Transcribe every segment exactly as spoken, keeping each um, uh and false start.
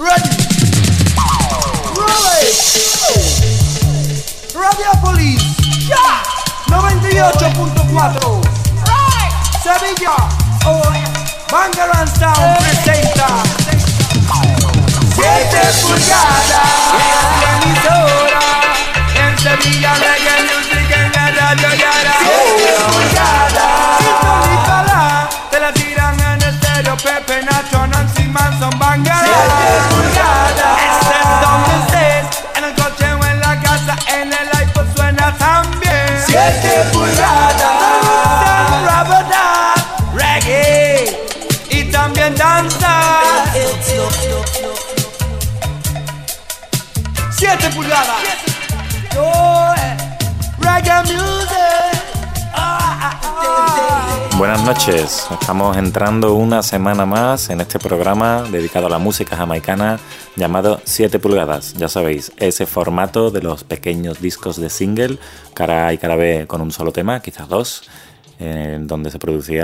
Ready. Roll it. Radiopolis. Ya. noventa y ocho punto cuatro. Right. Sevilla. Oh. Bangarang Sound presenta siete pulgadas en emisora. En Sevilla reggae music en la radio Yara. siete pulgadas. Sintonízala. Te la tiran en estéreo. Pepe, Nacho, Nancy Manson, Bangarang. siete pulgadas. Estés donde estés. En el coche o en la casa. En el iPod suena también. siete pulgadas. Rabadab, reggae. Y también danza. siete pulgadas. Oh, reggae music. Ah, ah, ah. Buenas noches, estamos entrando una semana más en este programa dedicado a la música jamaicana llamado siete pulgadas. Ya sabéis, ese formato de los pequeños discos de single, cara A y cara B con un solo tema, quizás dos, en donde se producía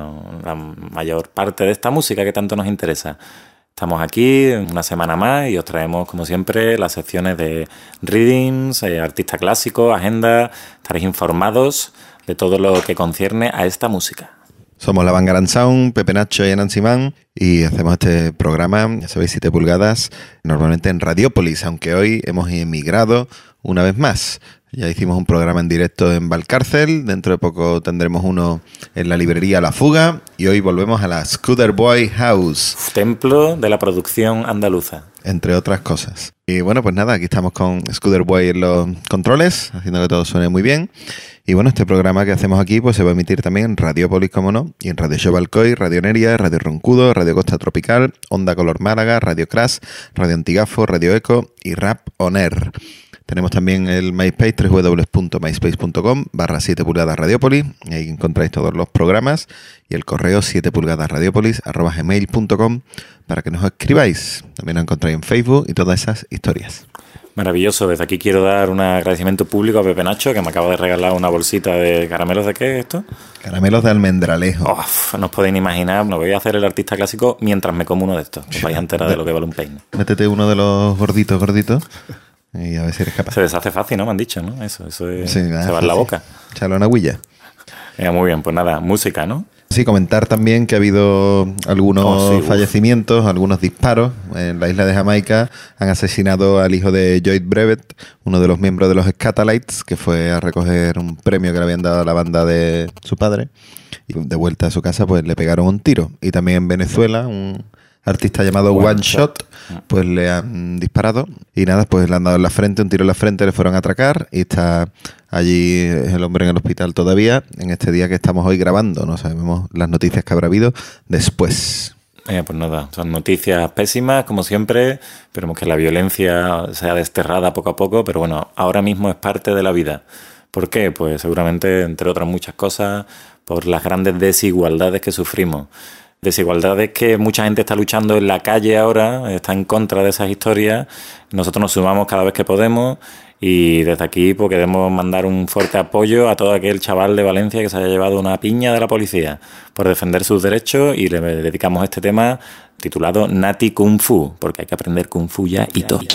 la mayor parte de esta música que tanto nos interesa. Estamos aquí una semana más y os traemos, como siempre, las secciones de readings, eh, artista clásico, agenda. Estaréis informados de todo lo que concierne a esta música. Somos la Bangarang Sound, Pepe Nacho y Nancy Man, y hacemos este programa, ya sabéis, siete pulgadas, normalmente en Radiopolis, aunque hoy hemos emigrado una vez más. Ya hicimos un programa en directo en Valcárcel, dentro de poco tendremos uno en la librería La Fuga, y hoy volvemos a la Scooter Boy House. Templo de la producción andaluza. Entre otras cosas. Y bueno, pues nada, aquí estamos con Scooter Boy en los controles, haciendo que todo suene muy bien. Y bueno, este programa que hacemos aquí pues se va a emitir también en Radiopolis, como no, y en Radio Show Alcoy, Radio Neria, Radio Roncudo, Radio Costa Tropical, Onda Color Málaga, Radio Crash, Radio Antigafo, Radio Eco y Rap On Air. Tenemos también el MySpace, doble u doble u doble u punto myspace punto com barra siete pulgadas Radiopolis. Ahí encontráis todos los programas y el correo siete pulgadas radiopolis arroba gmail punto com para que nos escribáis. También nos encontráis en Facebook y todas esas historias. Maravilloso. Desde aquí quiero dar un agradecimiento público a Pepe Nacho, que me acaba de regalar una bolsita de caramelos. ¿De qué es esto? Caramelos de almendralejo. Oh, no os podéis ni imaginar. Me voy a hacer el artista clásico mientras me como uno de estos. Os vais a enterar de lo que vale un peine. Métete uno de los gorditos, gorditos. Y a ver si eres capaz. Se deshace fácil, ¿no? Me han dicho, ¿no? Eso, eso es, sí, se va en la boca. Échale una huilla. Eh, muy bien, pues nada, música, ¿no? Sí, comentar también que ha habido algunos oh, sí, fallecimientos, uf. algunos disparos. En la isla de Jamaica han asesinado al hijo de Lloyd Brevet, uno de los miembros de los Scatalites, que fue a recoger un premio que le habían dado a la banda de su padre. Y de vuelta a su casa, pues le pegaron un tiro. Y también en Venezuela, un artista llamado One, One Shot, Shot, pues le han disparado y nada, pues le han dado en la frente, un tiro en la frente, le fueron a atracar y está allí el hombre en el hospital todavía, en este día que estamos hoy grabando. No sabemos las noticias que habrá habido después. Eh, pues nada, son noticias pésimas, como siempre. Esperemos que la violencia sea desterrada poco a poco, pero bueno, ahora mismo es parte de la vida. ¿Por qué? Pues seguramente, entre otras muchas cosas, por las grandes desigualdades que sufrimos. Desigualdades que mucha gente está luchando en la calle ahora, está en contra de esas historias. Nosotros nos sumamos cada vez que podemos y desde aquí pues, queremos mandar un fuerte apoyo a todo aquel chaval de Valencia que se haya llevado una piña de la policía por defender sus derechos, y le dedicamos este tema titulado Nati Kung Fu, porque hay que aprender Kung Fu ya y todo.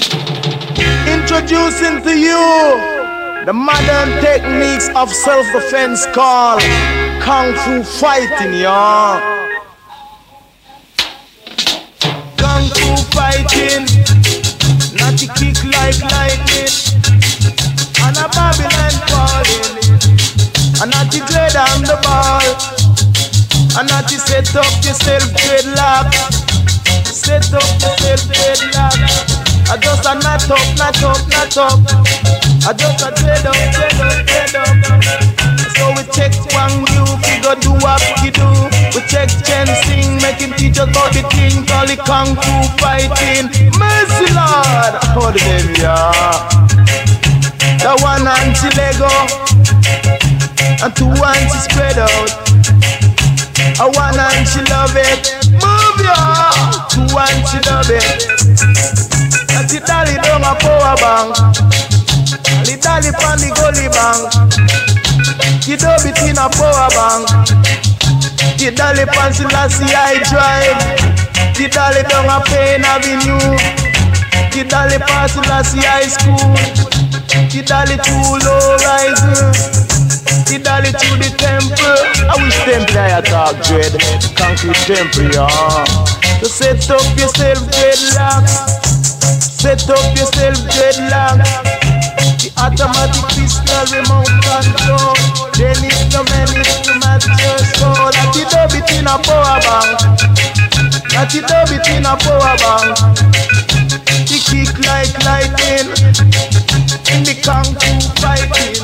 Introducing to you the modern techniques of self-defense called Kung Fu fighting, y'all. Kung Fu fighting, not to kick like lightning, and a Babylon falling, and not to dread on the ball, and not to set up yourself dreadlock, set up yourself dreadlock. I just a knot up, knot up, knot up. I just a dread up, dread up, dread up. So we check one you, we go do what we do. We check Chen Sing, make him teach us about the thing, call it Kung Fu fighting. Mercy Lord, hold them, yeah. The one hand she Lego, and two hands she spread out. A one hand she love it, move ya. Two hands she love it. That's it, dolly down a power bank. The dolly pan the gully bank. You dub it in a power bank. The dolly pan Selassie I drive. Kidali down a Payne Avenue. Kidali past Lassie High School. Kidali to low rising. Kidali to the temple. I wish temple I talk dread. Concrete temple, yeah. So set up yourself dreadlocks. Set up yourself dreadlocks. The automatic pistol remote control. Then it's the menace to match your soul. That you dub it in a power bank. That you dub it in a power bank. The kick like lightning. In the kung fu fighting.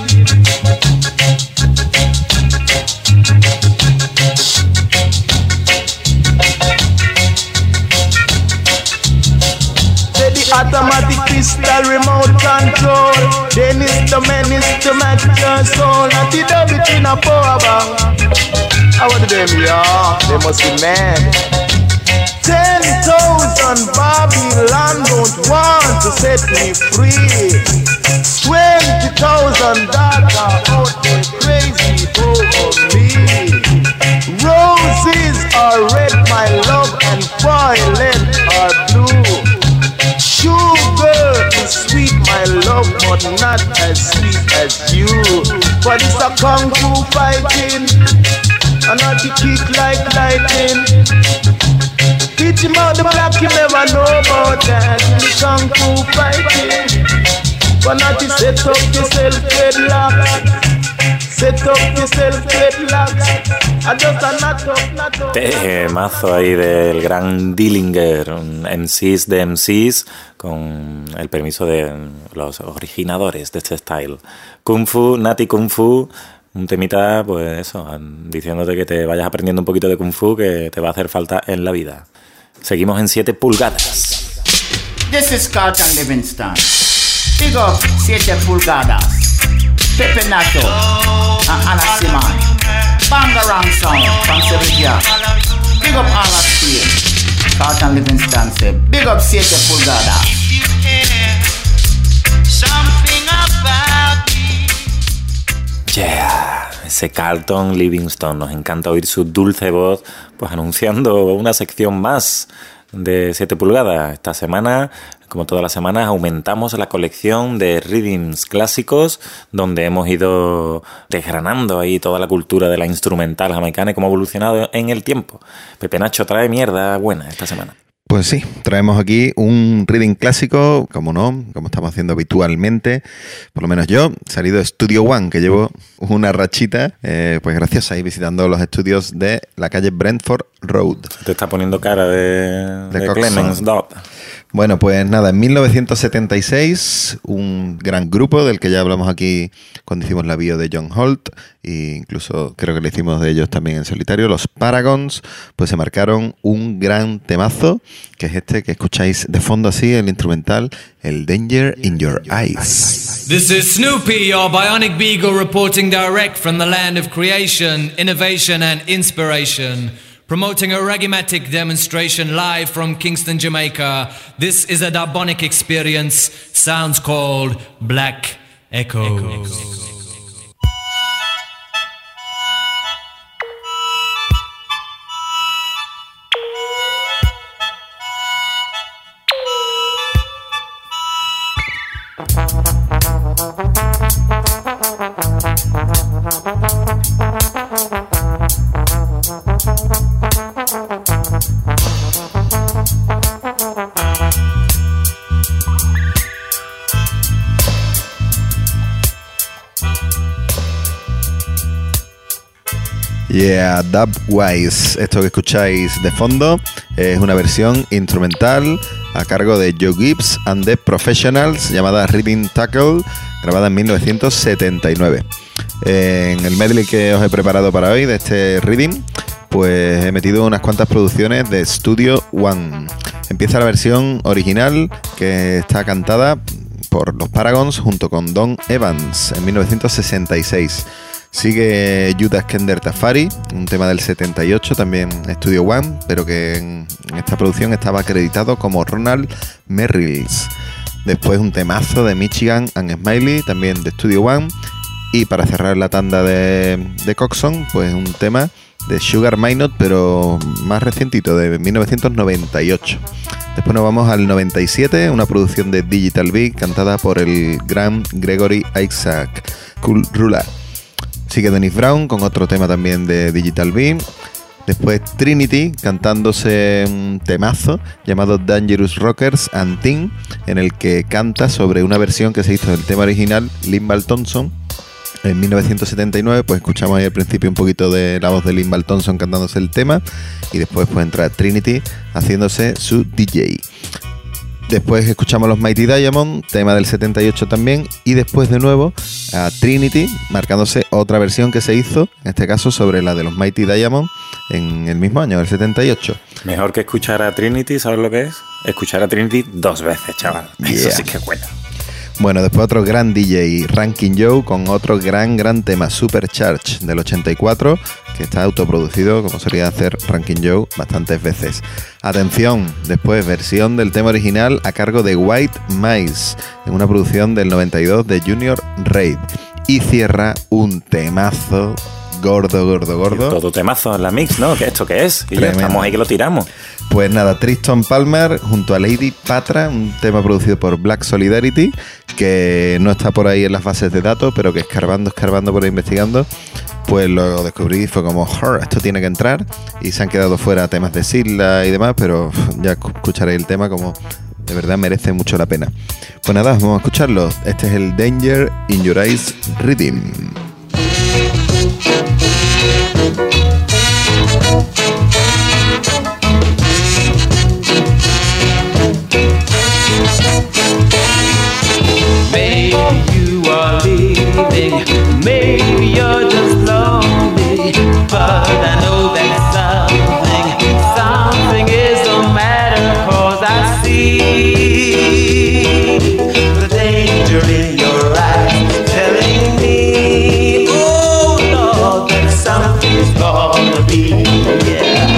Automatic pistol remote control. Then it's the menace to match your soul. Not the dub it in a power bank. How are them, yeah? They must be mad. Ten thousand Babylon don't want to set me free. Twenty thousand data out there crazy over me. Roses are red, my love, and violet are blue. Sugar is sweet, my love, but not as sweet as you. But it's a kung fu fighting, and not to kick like lightning. Teach him out the black, you never know about that. In the kung fu fighting, but not to set up yourself dreadlocks. Set up yourself dreadlocks. I just a not up, not up. Temazo ahí del gran Dillinger, un M Cs de M Cs, con el permiso de los originadores de este style. Kung Fu, Nati Kung Fu, un temita, pues eso, diciéndote que te vayas aprendiendo un poquito de Kung Fu, que te va a hacer falta en la vida. Seguimos en siete pulgadas. This is Carlton Livingston. Big up siete pulgadas. Pepe Nato and Anna Simon. Bangarang sound from Sevilla. Big up all of Spain. Carlton Livingston say, big up siete pulgadas. Yeah, ese Carlton Livingston. Nos encanta oír su dulce voz, pues anunciando una sección más de siete pulgadas. Esta semana, como todas las semanas, aumentamos la colección de readings clásicos, donde hemos ido desgranando ahí toda la cultura de la instrumental jamaicana y cómo ha evolucionado en el tiempo. Pepe Nacho trae mierda buena esta semana. Pues sí, traemos aquí un reading clásico, como no, como estamos haciendo habitualmente, por lo menos yo, salido de Studio One, que llevo una rachita, eh, pues graciosa, ahí visitando los estudios de la calle Brentford Road. Te está poniendo cara de, de, de Clemens Dot. Bueno, pues nada, en mil novecientos setenta y seis, un gran grupo del que ya hablamos aquí cuando hicimos la bio de John Holt, e incluso creo que le hicimos de ellos también en solitario, los Paragons, pues se marcaron un gran temazo, que es este que escucháis de fondo así, el instrumental, el Danger in Your Eyes. This is Snoopy, your bionic beagle, reporting direct from the land of creation, innovation and inspiration. Promoting a reggaematic demonstration live from Kingston, Jamaica. This is a Dubonic experience. Sounds called Black Echoes. Echoes. Yeah, Dubwise. Esto que escucháis de fondo es una versión instrumental a cargo de Joe Gibbs and the Professionals, llamada Reading Tackle, grabada en mil novecientos setenta y nueve. En el medley que os he preparado para hoy de este reading, pues he metido unas cuantas producciones de Studio One. Empieza la versión original, que está cantada por los Paragons junto con Don Evans en mil novecientos sesenta y seis. Sigue Judas Kender Tafari, un tema del setenta y ocho, también Studio One, pero que en esta producción estaba acreditado como Ronald Merrills. Después un temazo de Michigan and Smiley, también de Studio One. Y para cerrar la tanda de, de Coxon, pues un tema de Sugar Minott, pero más recientito, de mil novecientos noventa y ocho. Después nos vamos al noventa y siete, una producción de Digital B cantada por el gran Gregory Isaac, Cool Ruler. Sigue Dennis Brown con otro tema también de Digital B. Después Trinity cantándose un temazo llamado Dangerous Rockers and Teen, en el que canta sobre una versión que se hizo del tema original, Linval Thompson, en mil novecientos setenta y nueve. Pues escuchamos ahí al principio un poquito de la voz de Linval Thompson cantándose el tema, y después pues entra Trinity haciéndose su D J. Después escuchamos los Mighty Diamond, tema del setenta y ocho también, y después de nuevo a Trinity marcándose otra versión que se hizo, en este caso sobre la de los Mighty Diamond, en el mismo año, el setenta y ocho. Mejor que escuchar a Trinity, ¿sabes lo que es? Escuchar a Trinity dos veces, chaval. Yeah. Eso sí que es bueno. Bueno, después otro gran D J, Ranking Joe, con otro gran, gran tema, Supercharge, del ochenta y cuatro, que está autoproducido, como solía hacer Ranking Joe bastantes veces. Atención, después versión del tema original a cargo de White Mice, en una producción del noventa y dos de Junior Reid. Y cierra un temazo gordo, gordo, gordo. Todo temazo en la mix, ¿no? ¿Qué esto qué es? Y ya Tremendo. estamos ahí que lo tiramos. Pues nada, Tristan Palmer junto a Lady Patra, un tema producido por Black Solidarity, que no está por ahí en las bases de datos, pero que escarbando, escarbando por ahí investigando, pues lo descubrí y fue como, esto tiene que entrar, y se han quedado fuera temas de Silla y demás, pero ya escucharéis el tema como de verdad merece mucho la pena. Pues nada, vamos a escucharlo. Este es el Danger in Your Eyes Rhythm. Maybe you are leaving, maybe you're just lonely, but I know that something, something is the matter, 'cause I see the danger in your eyes, telling me, oh Lord, that something's gonna be, yeah.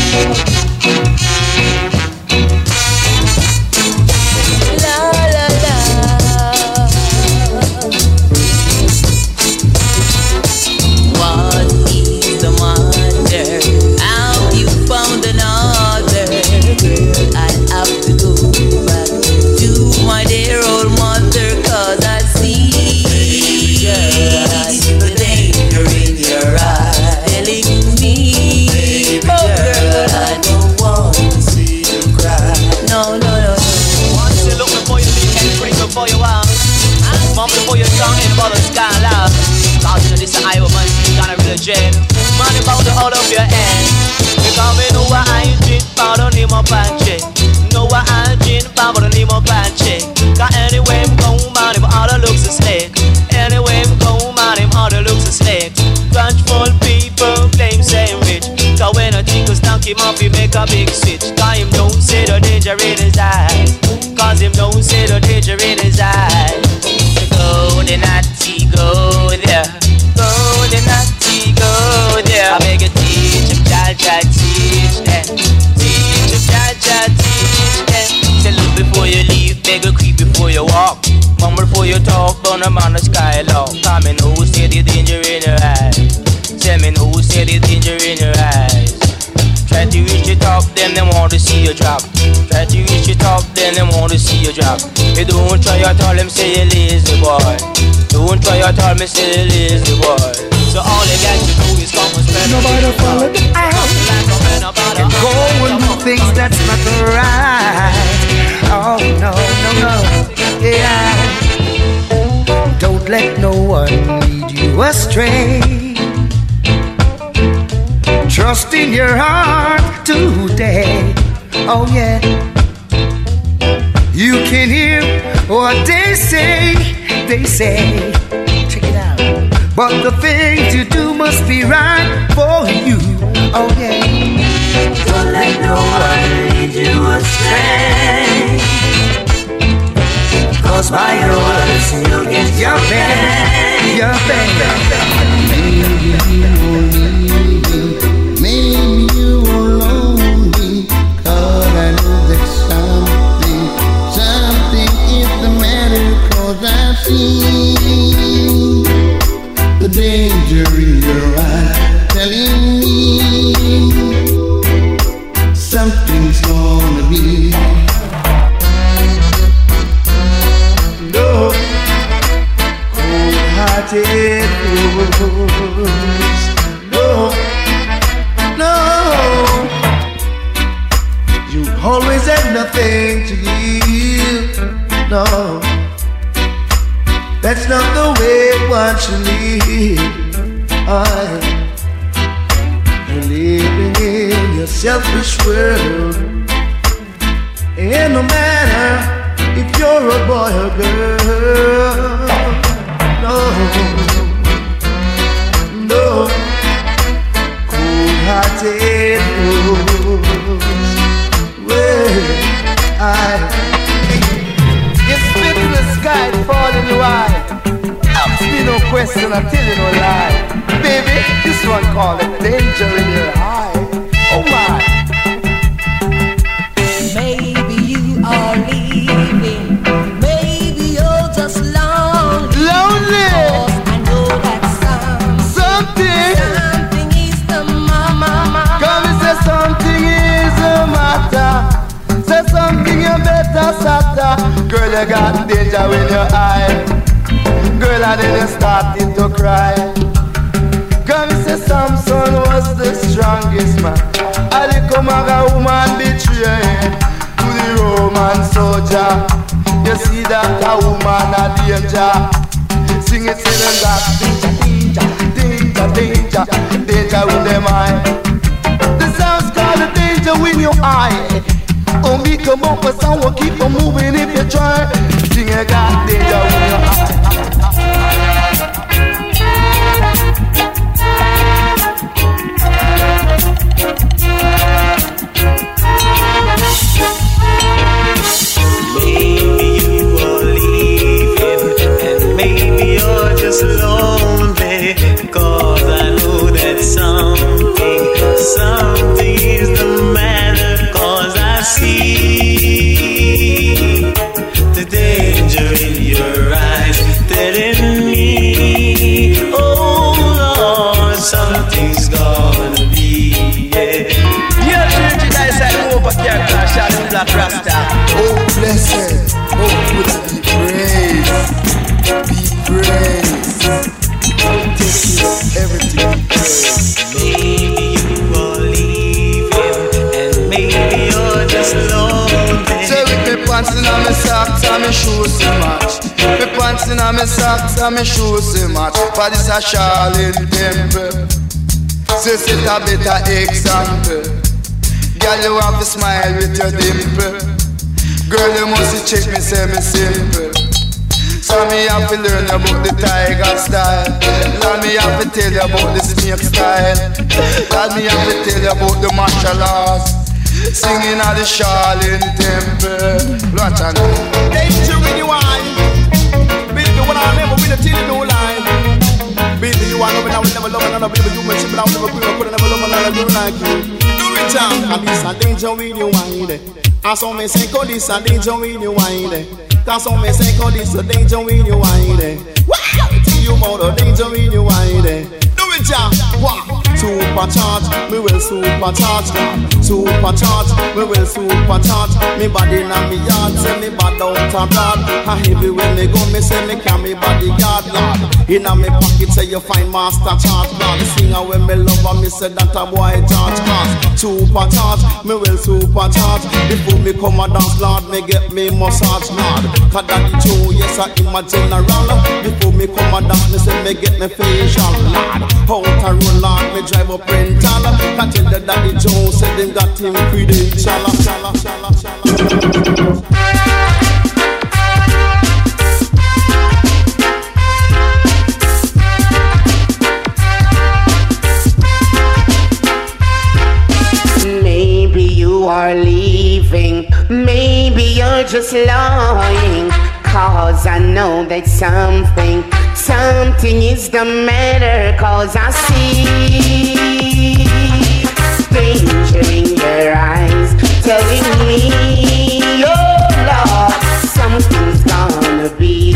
Money about the out of your hand. Because we know what I drink, but don't need more panche. Know what I drink, but don't need more panche. Cause anyway, I'm going, man, if all the looks a snake. Anyway, I'm going, man, if all the looks a snake. Grudgeful people claim same rich. Cause when I think of stock him off, he make a big switch. Cause him don't see the danger in his eyes. Cause him don't see the danger in his eyes. Go the natty, go there. Go the natty, go there. I beg you teach him, child, child, teach them. Teach him, child, child, teach them. Say look before you leave, beg you creep before you walk. Mumble before you talk, burn them on the skylock. Come and who say the danger in your eyes. Tell me who say the danger in your eyes. Try to reach the top, then they want to see you drop. Try to reach the top, then they want to see you drop. You don't try at all, them say you lazy boy. Don't try at all, me say you lazy boy. So all you got to do is come and spread. Nobody follow the eye and go and do things that's not right. Oh no, no, no, yeah. Don't let no one lead you astray. Trust in your heart today. Oh yeah. You can hear what they say. They say, check it out. But the thing to do must be right for you. Oh yeah. Don't let no one lead you astray. 'Cause by your words you'll get your pay. Your pay. Maybe you are lonely, 'cause I know that something, something is the matter, 'cause I see the danger in your eyes, telling me You're living in your selfish world. Ain't no matter if you're a boy or girl. No, no, cold-hearted fools. Well, I it's spit in the sky, fall in your eye. Ask me no question, I tell you no lie. Baby, this one called it danger in your eye. Oh my. Maybe you are leaving. Maybe you're just lonely. Lonely. I know that something, something, something is the mama. come and say something is the matter. Say something you better sata. Girl, you got danger in your eye. Girl, and then you started to cry. Come say Samson was the strongest man. Ali come a woman betrayed to the Roman soldier. You see that a woman a danger. Sing it, say them got danger, danger, danger, danger with them eye. The sound's called the danger in your eye. Oh, me come up with someone, keep on moving if you try. Sing you got danger in your eye. Maybe you are leaving, and maybe you're just lonely. Cause I know that something, something is the matter. Cause I see the danger in your eyes telling me, oh Lord, something's gonna be, yeah. You're drinking nice and over character, shining black rasta. Oh, blessed, oh, good be praised, be praised. Take it, everything be praised. Maybe you are leaving, and maybe you're just lonely. Say with me pants in my socks and my shoes so much. Me pants in my socks and my shoes so much. For this a Charlene temple. Say set a better example. Girl, you have to smile with your dimple. Girl, you must check me, say me simple. So me have to learn about the tiger style. Let me have to tell you about the snake style. Let me have to tell you about the martial arts. Singing at the Charlene temple. Watch out. Danger in your eye. Baby, when I remember with a till no lie. Baby, you are loving, I will never love another baby. You much, but I will never quit, I could never love another girl like you. Do it, John. And this a danger in your eye. And some may say, oh, this a danger in your eye. Cause some may say, oh, this a danger in your eye. Wow! Tell you about the danger in your eye. Do it, John. Wow! Supercharge, me will supercharge. Supercharge, me will supercharge. Me body na me yard, say me bad out a broad. A heavy when me go, me say me carry bodyguard, Lord. Inna me pocket say you find master charge, Lord. Singer when me love her, me say that a boy charge class. Supercharge, me will supercharge. Before me come a dance, Lord, me get me massage, Lord. Cause daddy Joe, yes I am a general. Before me come a dance, me say me get me facial, Lord. Out a road, Lord, me drive up rental. Can't tell the daddy Joe, say them got him credential. Shala, shala, shala. Maybe you are leaving, maybe you're just lying. Cause I know that something, something is the matter. Cause I see danger in your eyes telling me, oh Lord, something's gonna be.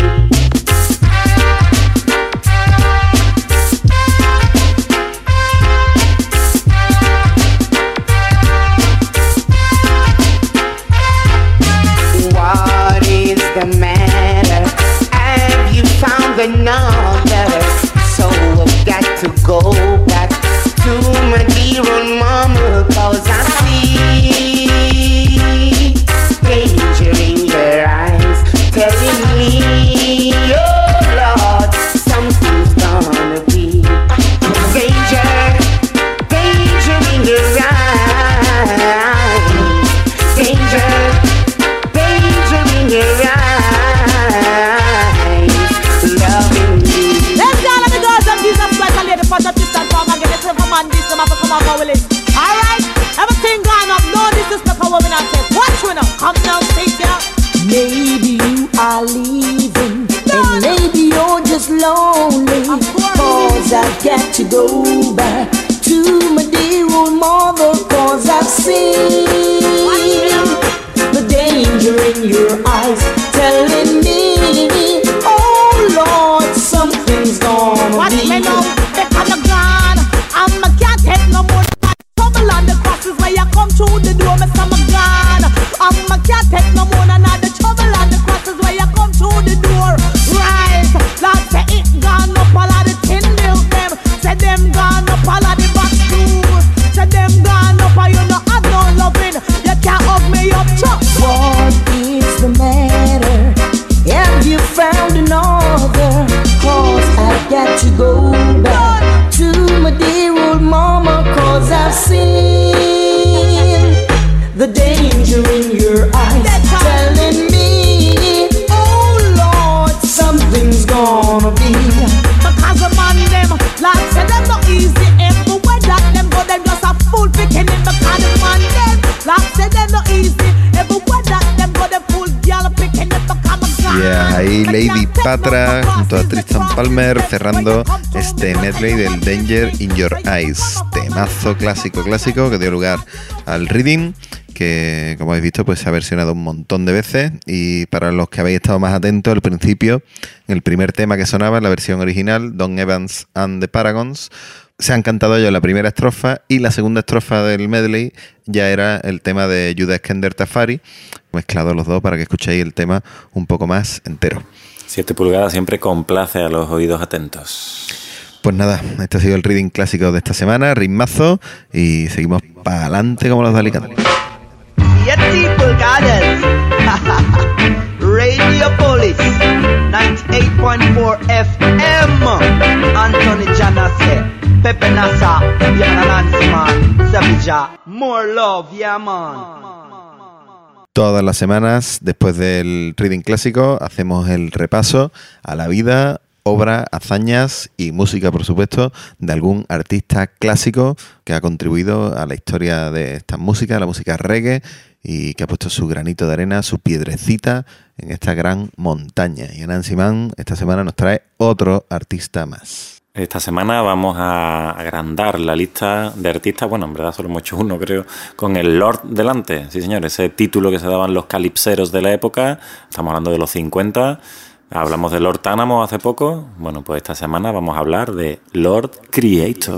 What is the matter? Have you found another? So I've got to go back burn up all of the box too. Say them gone up and you know have no loving. You can't hug me up, Chuck. What is the matter? Have you found another? Cause I got to go back to my dear old mama. Cause I've seen the danger in your eyes, telling me, oh Lord, something's gonna be. Because the man them, like say them not easy. Everywhere that them go, them just a fool picking it. Because the man them, like say them not easy. Everywhere that them go, them fool girl picking it. Yeah, ahí Lady Patra junto a Tristan Palmer cerrando este medley del Danger in Your Eyes, temazo clásico clásico que dio lugar al Reading, que como habéis visto pues se ha versionado un montón de veces. Y para los que habéis estado más atentos al principio, el primer tema que sonaba en la versión original, Don Evans and the Paragons, se han cantado ellos la primera estrofa y la segunda estrofa del medley ya era el tema de Judah Skender Tafari, mezclados los dos para que escuchéis el tema un poco más entero. Siete pulgadas siempre complace a los oídos atentos. Pues nada, este ha sido el reading clásico de esta semana, ritmazo, y seguimos para adelante como los de Alicante. Siete pulgadas. Radiopolis ninety-eight point four F M. Anthony Janase, Pepe Nasa, yeah, Nancy man, Sevilla, more love, yeah man. Todas las semanas, después del reading clásico, hacemos el repaso a la vida, obra, hazañas y música, por supuesto, de algún artista clásico que ha contribuido a la historia de esta música, la música reggae, y que ha puesto su granito de arena, su piedrecita en esta gran montaña. Y Nancy Man esta semana nos trae otro artista más. Esta semana vamos a agrandar la lista de artistas, bueno, en verdad solo hemos hecho uno, creo, con el Lord delante. Sí, señor, ese título que se daban los calipseros de la época, estamos hablando de los cincuenta. Hablamos de Lord Tánamo hace poco. Bueno, pues esta semana vamos a hablar de Lord Creator.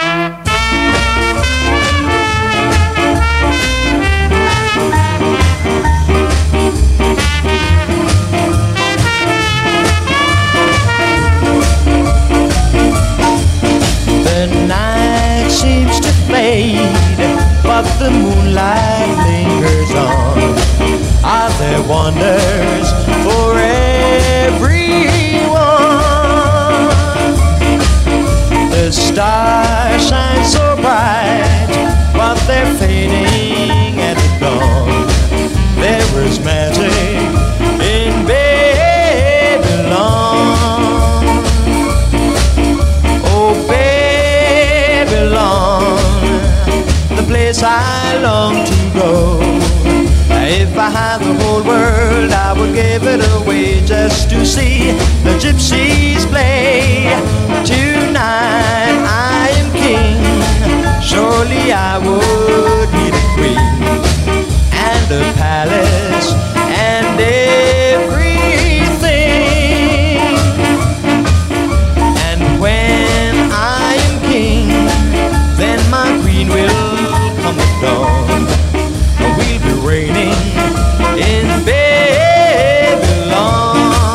The night seems to fade, but the moonlight lingers on. Are there wonders for everyone? The stars shine so bright, but they're fading at the dawn. There is magic in Babylon. Oh, Babylon, the place I long to go. If I had the whole world, I would give it away just to see the gypsies play. Tonight I am king, surely I would need a queen and a palace and everything. And when I am king, then my queen will come at dawn. We'll be reigning in Babylon.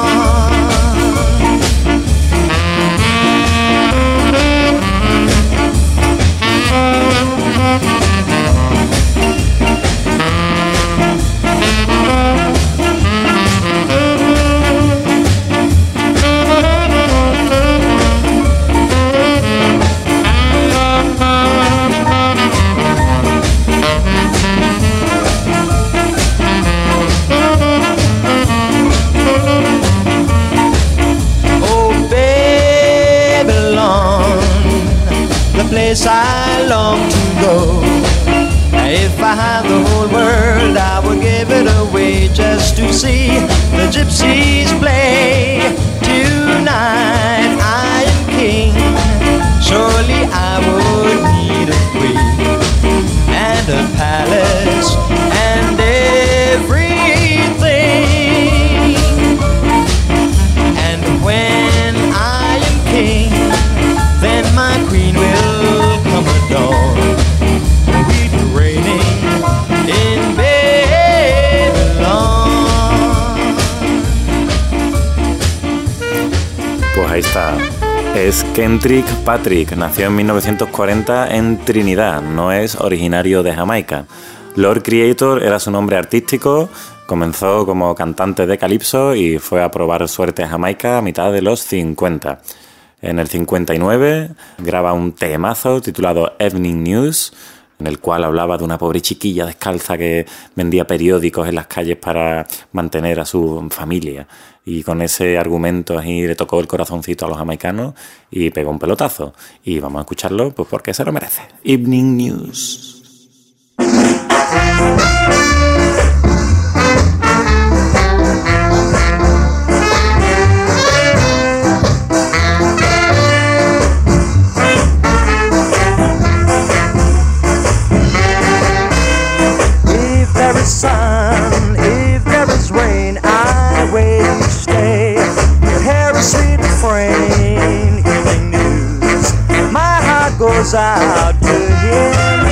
Place I long to go. If I had the whole world, I would give it away just to see the gypsies play. Tonight I am king, surely I would need a queen and a palace and everything. And when I am king, then my queen will come at dawn. We'll be reigning in Babylon. Pues ahí está es Kendrick Patrick. Nació en mil novecientos cuarenta en Trinidad, no es originario de Jamaica. Lord Creator era su nombre artístico, comenzó como cantante de calipso y fue a probar suerte a Jamaica a mitad de los cincuenta. En el cincuenta y nueve graba un temazo titulado Evening News, en el cual hablaba de una pobre chiquilla descalza que vendía periódicos en las calles para mantener a su familia. Y con ese argumento ahí le tocó el corazoncito a los jamaicanos y pegó un pelotazo. Y vamos a escucharlo pues porque se lo merece. Evening News. Sun, if there is rain, I wait each day. Your hair is sweet and frame, evening news. My heart goes out to him.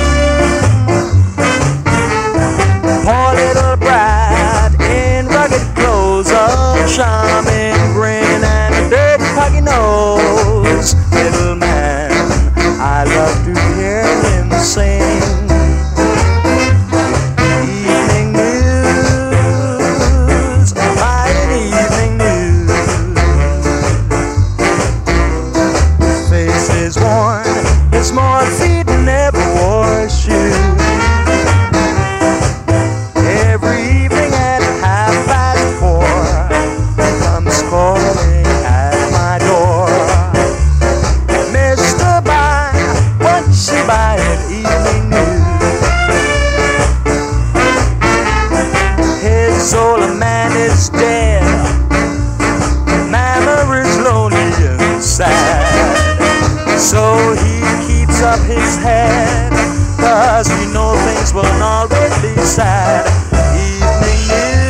Poor little bride in rugged clothes, a charming grin and a dirty puggy nose. Little man, I love to hear him sing. Small feet never wore a shoe. Every evening at half past four, he comes calling at my door. Mister Buy, what's she buying? Evening news. His old man is dead. Mama is lonely and sad. So he up his head, cause he know things will always be sad. Evening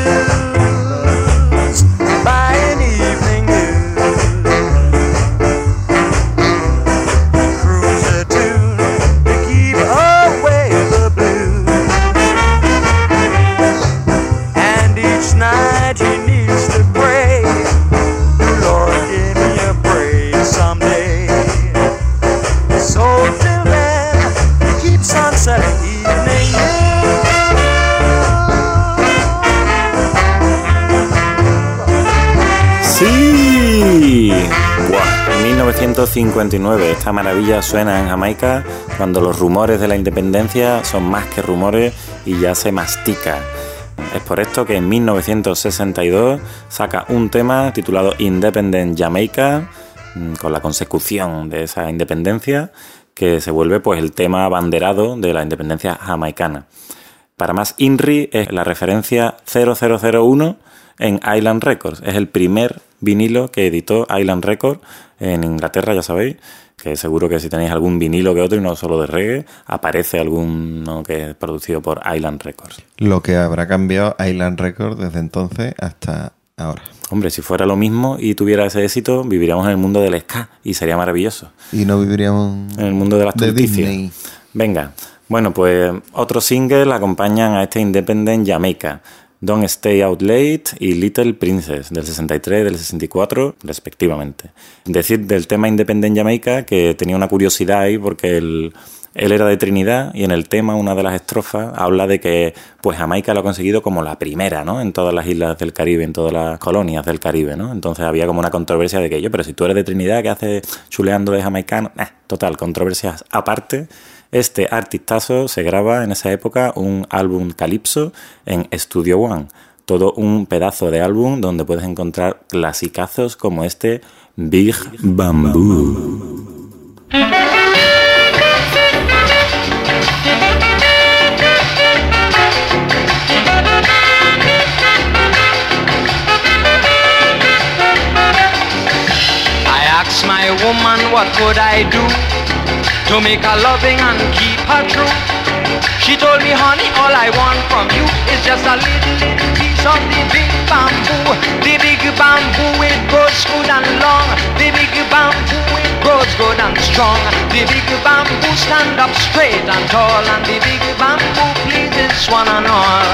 news, buying evening news. Cruiser tune to keep away the blues. And each night he needs to pray, Lord give me a break someday. So till then, keep sunset evening ¡Sí! ¡Buah! En mil novecientos cincuenta y nueve esta maravilla suena en Jamaica cuando los rumores de la independencia son más que rumores y ya se mastica. Es por esto que en mil novecientos sesenta y dos saca un tema titulado Independent Jamaica, con la consecución de esa independencia, que se vuelve pues el tema abanderado de la independencia jamaicana. Para más I N R I es la referencia cero cero cero uno en Island Records. Es el primer vinilo que editó Island Records en Inglaterra, ya sabéis, que seguro que si tenéis algún vinilo que otro y no solo de reggae, aparece alguno que es producido por Island Records. Lo que habrá cambiado Island Records desde entonces hasta ahora. Hombre, si fuera lo mismo y tuviera ese éxito, viviríamos en el mundo del ska y sería maravilloso. Y no viviríamos en el mundo de las torticias. Venga, bueno, pues otros singles acompañan a este Independent Jamaica. Don't Stay Out Late y Little Princess, del sesenta y tres y del sesenta y cuatro, respectivamente. Decir del tema Independent Jamaica que tenía una curiosidad ahí porque el... Él era de Trinidad y en el tema, una de las estrofas, habla de que pues Jamaica lo ha conseguido como la primera, ¿no? En todas las islas del Caribe, en todas las colonias del Caribe, ¿no? Entonces había como una controversia de que yo, pero si tú eres de Trinidad, ¿qué haces chuleando de jamaicano? Eh, total, controversias aparte. Este artistazo se graba en esa época un álbum calipso en Studio One. Todo un pedazo de álbum donde puedes encontrar clasicazos como este Big Bamboo. My woman, what could I do to make her loving and keep her true? She told me, honey, all I want from you is just a little, little piece of the big bamboo. The big bamboo, it grows good and long. The big bamboo, it grows good and strong. The big bamboo stand up straight and tall, and the big bamboo pleases one and all.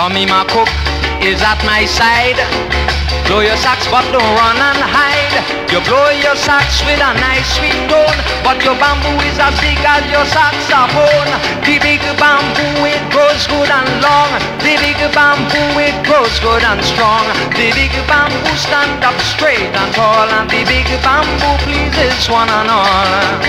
Tommy my cook is at my side. Blow your sax but don't run and hide. You blow your sax with a nice sweet tone, but your bamboo is as big as your saxophone. The big bamboo, it grows good and long. The big bamboo, it grows good and strong. The big bamboo stand up straight and tall, and the big bamboo pleases one and all.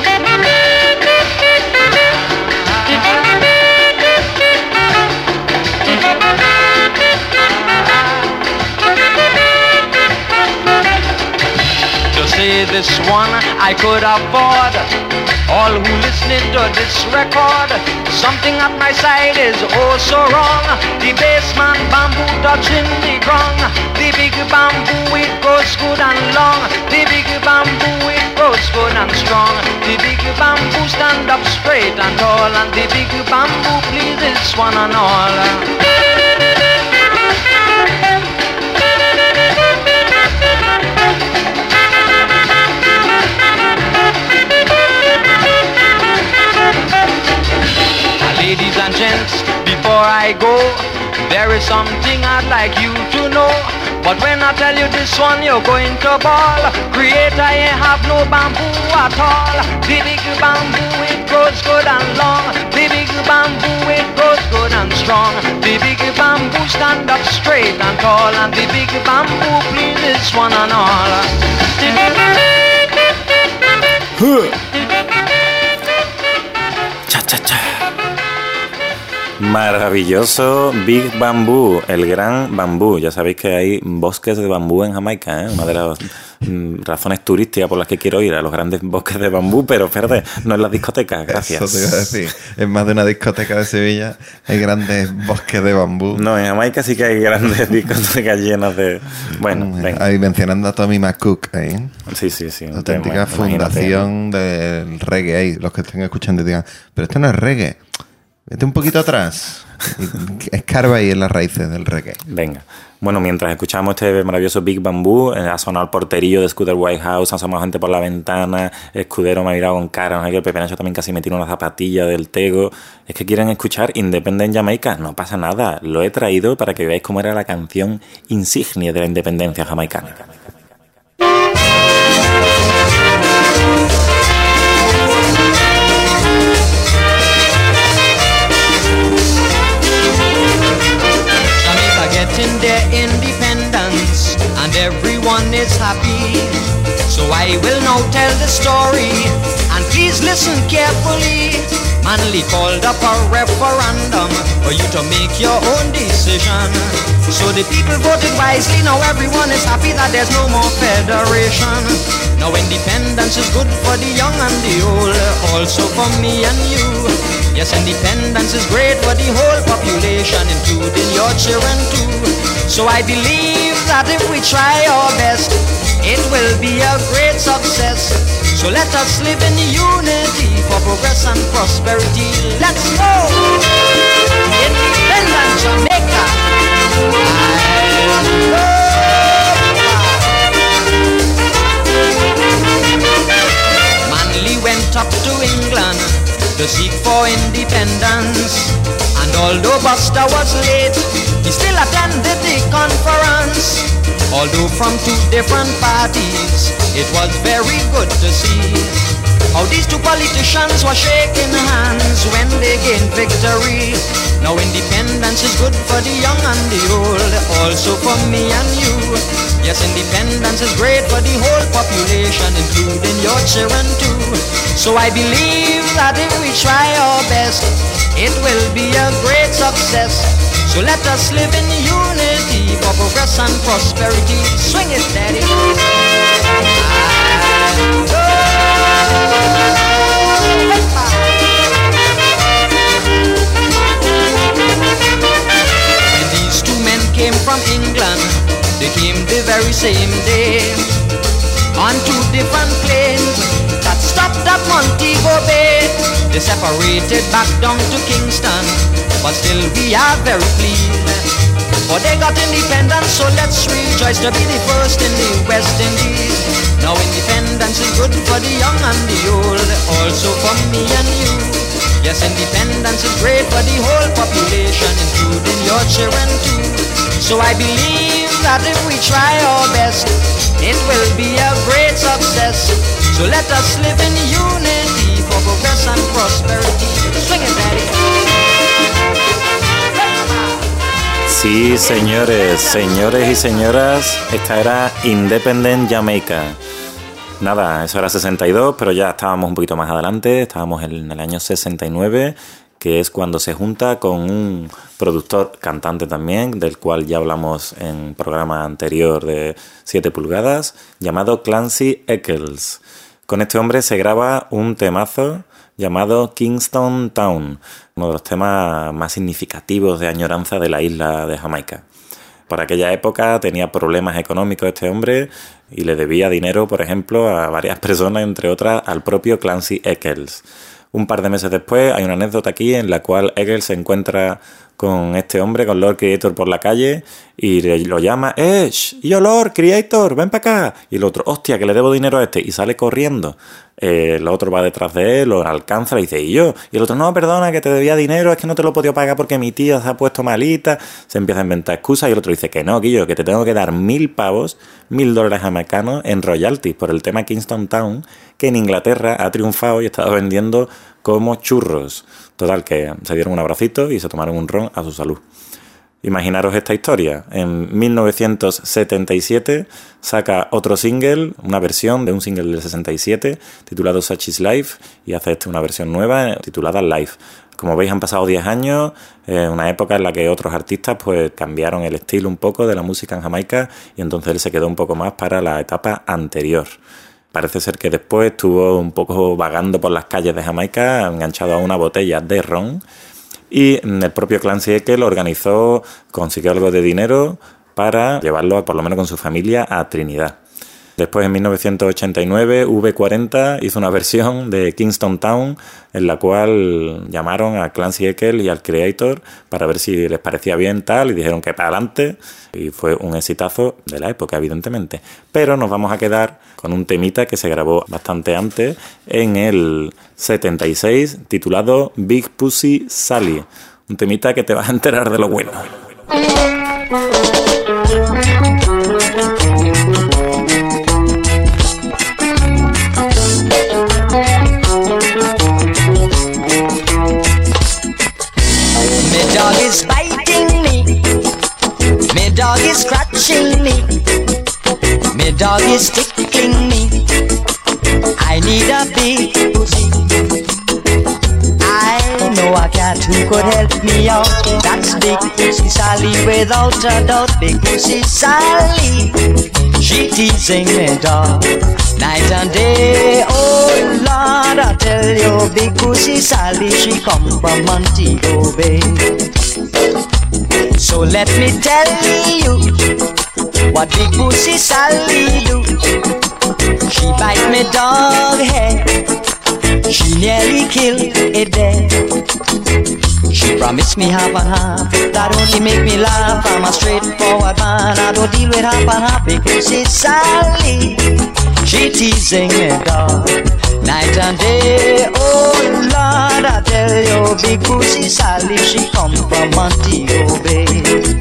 Say this one I could afford. All who listening to this record, something at my side is oh so wrong. The bassman bamboo touching the ground. The big bamboo it goes good and long. The big bamboo it goes good and strong. The big bamboo stand up straight and tall, and the big bamboo pleases one and all. Ladies and gents, before I go, there is something I'd like you to know. But when I tell you this one, you're going to ball. Creator ain't have no bamboo at all. The big bamboo, it grows good and long. The big bamboo, it grows good and strong. The big bamboo stand up straight and tall, and the big bamboo pleases one and all. Cha, cha, cha. Maravilloso Big Bamboo, el gran bambú. Ya sabéis que hay bosques de bambú en Jamaica, ¿eh? Una de las mm, razones turísticas por las que quiero ir a los grandes bosques de bambú, pero espérate, no en las discotecas, gracias. Eso te iba a decir. En más de una discoteca de Sevilla hay grandes bosques de bambú. No, en Jamaica sí que hay grandes discotecas llenas de... Bueno, venga. Ahí mencionando a Tommy McCook, ¿eh? Sí, sí, sí. Auténtica fundación del reggae. Ahí, los que estén escuchando y digan, pero esto no es reggae. Vete un poquito atrás. Escarba ahí en las raíces del reggae. Venga. Bueno, mientras escuchamos este maravilloso Big Bamboo, eh, ha sonado el porterillo de Scooter Whitehouse, ha asomado gente por la ventana, Escudero me ha mirado con cara, no sé qué, el Pepe Nacho también casi me tira una zapatilla del Tego. Es que quieren escuchar Independent Jamaica. No pasa nada. Lo he traído para que veáis cómo era la canción insignia de la independencia jamaicana. Getting their independence and everyone is happy. So I will now tell the story and please listen carefully. Manly called up a referendum for you to make your own decision. So the people voted wisely, now everyone is happy that there's no more federation. Now independence is good for the young and the old, also for me and you. Yes, independence is great for the whole population, including your children too. So I believe that if we try our best, it will be a great success. So let us live in unity for progress and prosperity. Let's go! Independent Jamaica! Manly went up to England to seek for independence, and although Buster was late, he still attended the conference. Although from two different parties, it was very good to see how these two politicians were shaking hands when they gained victory. Now independence is good for the young and the old, also for me and you. Yes, independence is great for the whole population, including your children too. So I believe that if we try our best, it will be a great success. So let us live in unity for progress and prosperity. Swing it, daddy. When these two men came from England, they came the very same day on two different planes that stopped at Montego Bay. They separated back down to Kingston, but still we are very pleased, for they got independence. So let's rejoice to be the first in the West Indies. Now independence is good for the young and the old, also for me and you. Yes, independence is great for the whole population, including your children too. So I believe that if we try our best, it will be a great success. So let us live in unity for progress and prosperity. Swing it, daddy. Sí, señores, señores y señoras, esta era Independent Jamaica. Nada, eso era sesenta y dos, pero ya estábamos un poquito más adelante, estábamos en el año sesenta y nueve, que es cuando se junta con un productor, cantante también, del cual ya hablamos en un programa anterior de siete pulgadas, llamado Clancy Eccles. Con este hombre se graba un temazo llamado Kingston Town, uno de los temas más significativos de añoranza de la isla de Jamaica. Por aquella época tenía problemas económicos este hombre y le debía dinero, por ejemplo, a varias personas, entre otras al propio Clancy Eccles. Un par de meses después hay una anécdota aquí en la cual Eccles se encuentra con este hombre, con Lord Creator por la calle y le, lo llama, ¡eh, yo Lord Creator, ven para acá! Y el otro, ¡hostia, que le debo dinero a este! Y sale corriendo. Eh, el otro va detrás de él, lo alcanza, le dice, ¿y yo? Y el otro, no, perdona, que te debía dinero, es que no te lo he podido pagar porque mi tía se ha puesto malita. Se empieza a inventar excusas y el otro dice que no, Guillo, que te tengo que dar mil pavos, mil dólares americanos en royalties por el tema Kingston Town, que en Inglaterra ha triunfado y estaba vendiendo como churros. Total, que se dieron un abracito y se tomaron un ron a su salud. Imaginaros esta historia. En mil novecientos setenta y siete saca otro single, una versión de un single del sesenta y siete titulado Such is Life, y hace este una versión nueva titulada Life. Como veis, han pasado diez años, eh, una época en la que otros artistas pues cambiaron el estilo un poco de la música en Jamaica y entonces él se quedó un poco más para la etapa anterior. Parece ser que después estuvo un poco vagando por las calles de Jamaica, enganchado a una botella de ron, y el propio Clancy Eccles organizó, consiguió algo de dinero para llevarlo, por lo menos con su familia, a Trinidad. Después, en mil novecientos ochenta y nueve, V cuarenta hizo una versión de Kingston Town en la cual llamaron a Clancy Eccles y al Creator para ver si les parecía bien tal y dijeron que para adelante, y fue un exitazo de la época, evidentemente. Pero nos vamos a quedar con un temita que se grabó bastante antes, en el setenta y seis, titulado Big Pussy Sally. Un temita que te vas a enterar de lo bueno. My dog is biting me, my dog is scratching me, my dog is tickling me. I need a big pussy. I know a cat who could help me out. That's Big Pussy Sally, without a doubt. Big Pussy Sally, she teasing me dog night and day. Oh Lord, I tell you, Big Pussy Sally, she come from Montego Bay. So let me tell you what Big Pussy Sally do. She bite me dog head, she nearly killed it dead. She promised me half and half, that only make me laugh. I'm a straightforward man, I don't deal with half and half. Big Pussy Sally, she teasing me dog night and day. Oh Lord, I tell you, Big Pussy Sally, she come from Montego Bay.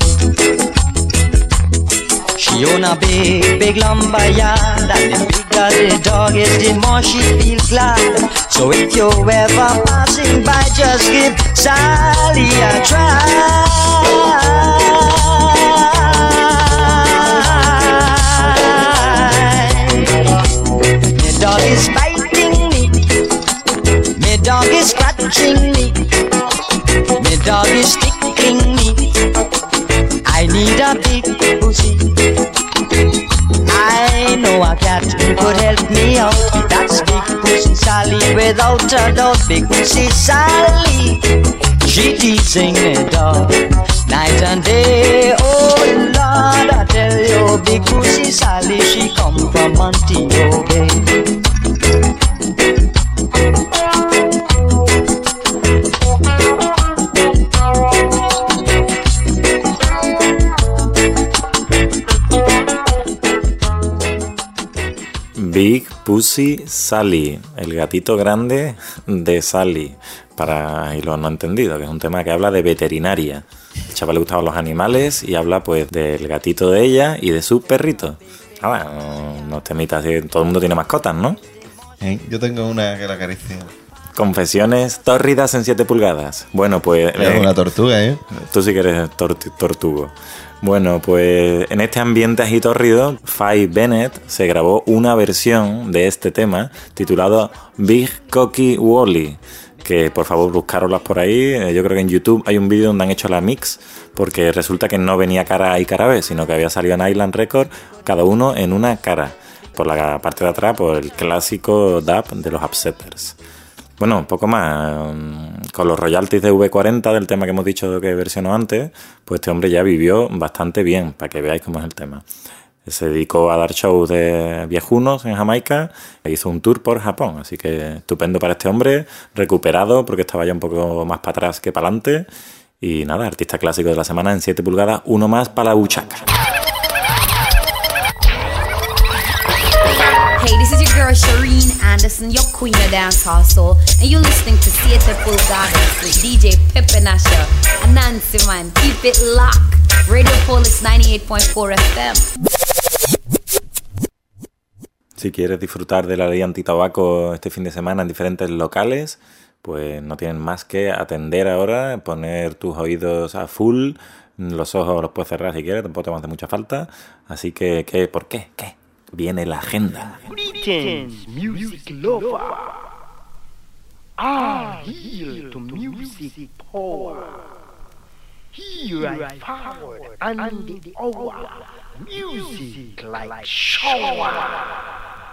She own a big, big lumber yard, and the bigger the dog is, the more she feel glad. So if you ever passing by, just give Sally a try. My dog is biting me, my dog is scratching me, my dog is tickling me. I need a big pussy. I know a cat who could help me out. That's Big Pussy Sally, without a doubt. Big Pussy Sally, she teasing me dog night and day. Oh Lord, I tell you, Big Pussy Sally, she come from Montego Bay. Big Pussy Sally, el gatito grande de Sally. para y los no entendidos, que es un tema que habla de veterinaria. Al chaval le gustaban los animales y habla pues del gatito de ella y de su perrito. Ah, no, no te imitas, todo el mundo tiene mascotas, ¿no? ¿Eh? Yo tengo una que la acaricia. Confesiones tórridas en siete pulgadas. Bueno, pues... Es eh, una tortuga, ¿eh? Tú sí que eres tor- tortugo. Bueno, pues en este ambiente así tórrido, Faye Bennett se grabó una versión de este tema titulado Big Cocky Wally, que por favor buscároslas por ahí. Yo creo que en YouTube hay un vídeo donde han hecho la mix, porque resulta que no venía cara A y cara B, sino que había salido en Island Record cada uno en una cara. Por la parte de atrás, por el clásico dub de los Upsetters. Bueno, un poco más. Con los royalties de V cuarenta del tema que hemos dicho que versionó antes, pues este hombre ya vivió bastante bien, para que veáis cómo es el tema. Se dedicó a dar shows de viejunos en Jamaica e hizo un tour por Japón. Así que estupendo para este hombre, recuperado porque estaba ya un poco más para atrás que para adelante. Y nada, artista clásico de la semana en siete pulgadas, uno más para la buchaca. Hey, this is your girl Shireen Anderson, your queen of dancehall soul, and you're listening to Siete Pulgadas with D J Pepe Nasha and Nancy Man. Keep it locked. Radio Polis ninety-eight point four F M. Si quieres disfrutar de la ley antitabaco este fin de semana en diferentes locales, pues no tienen más que atender ahora, poner tus oídos a full, los ojos los puedes cerrar si quieres, tampoco te va a hacer mucha falta. Así que, ¿qué? ¿Por qué? ¿Qué? Viene la agenda. Greetings, music lover. I yield to music power. Here I forward and the hour. Music like shower.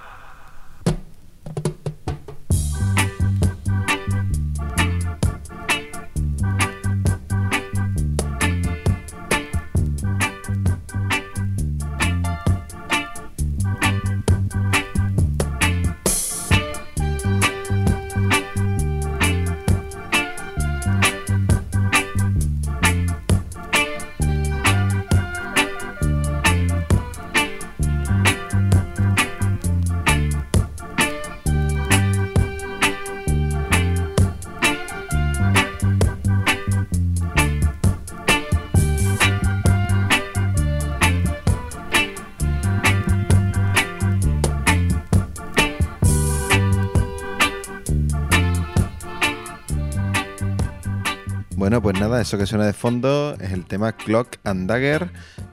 Bueno, pues nada, eso que suena de fondo es el tema Clock and Dagger,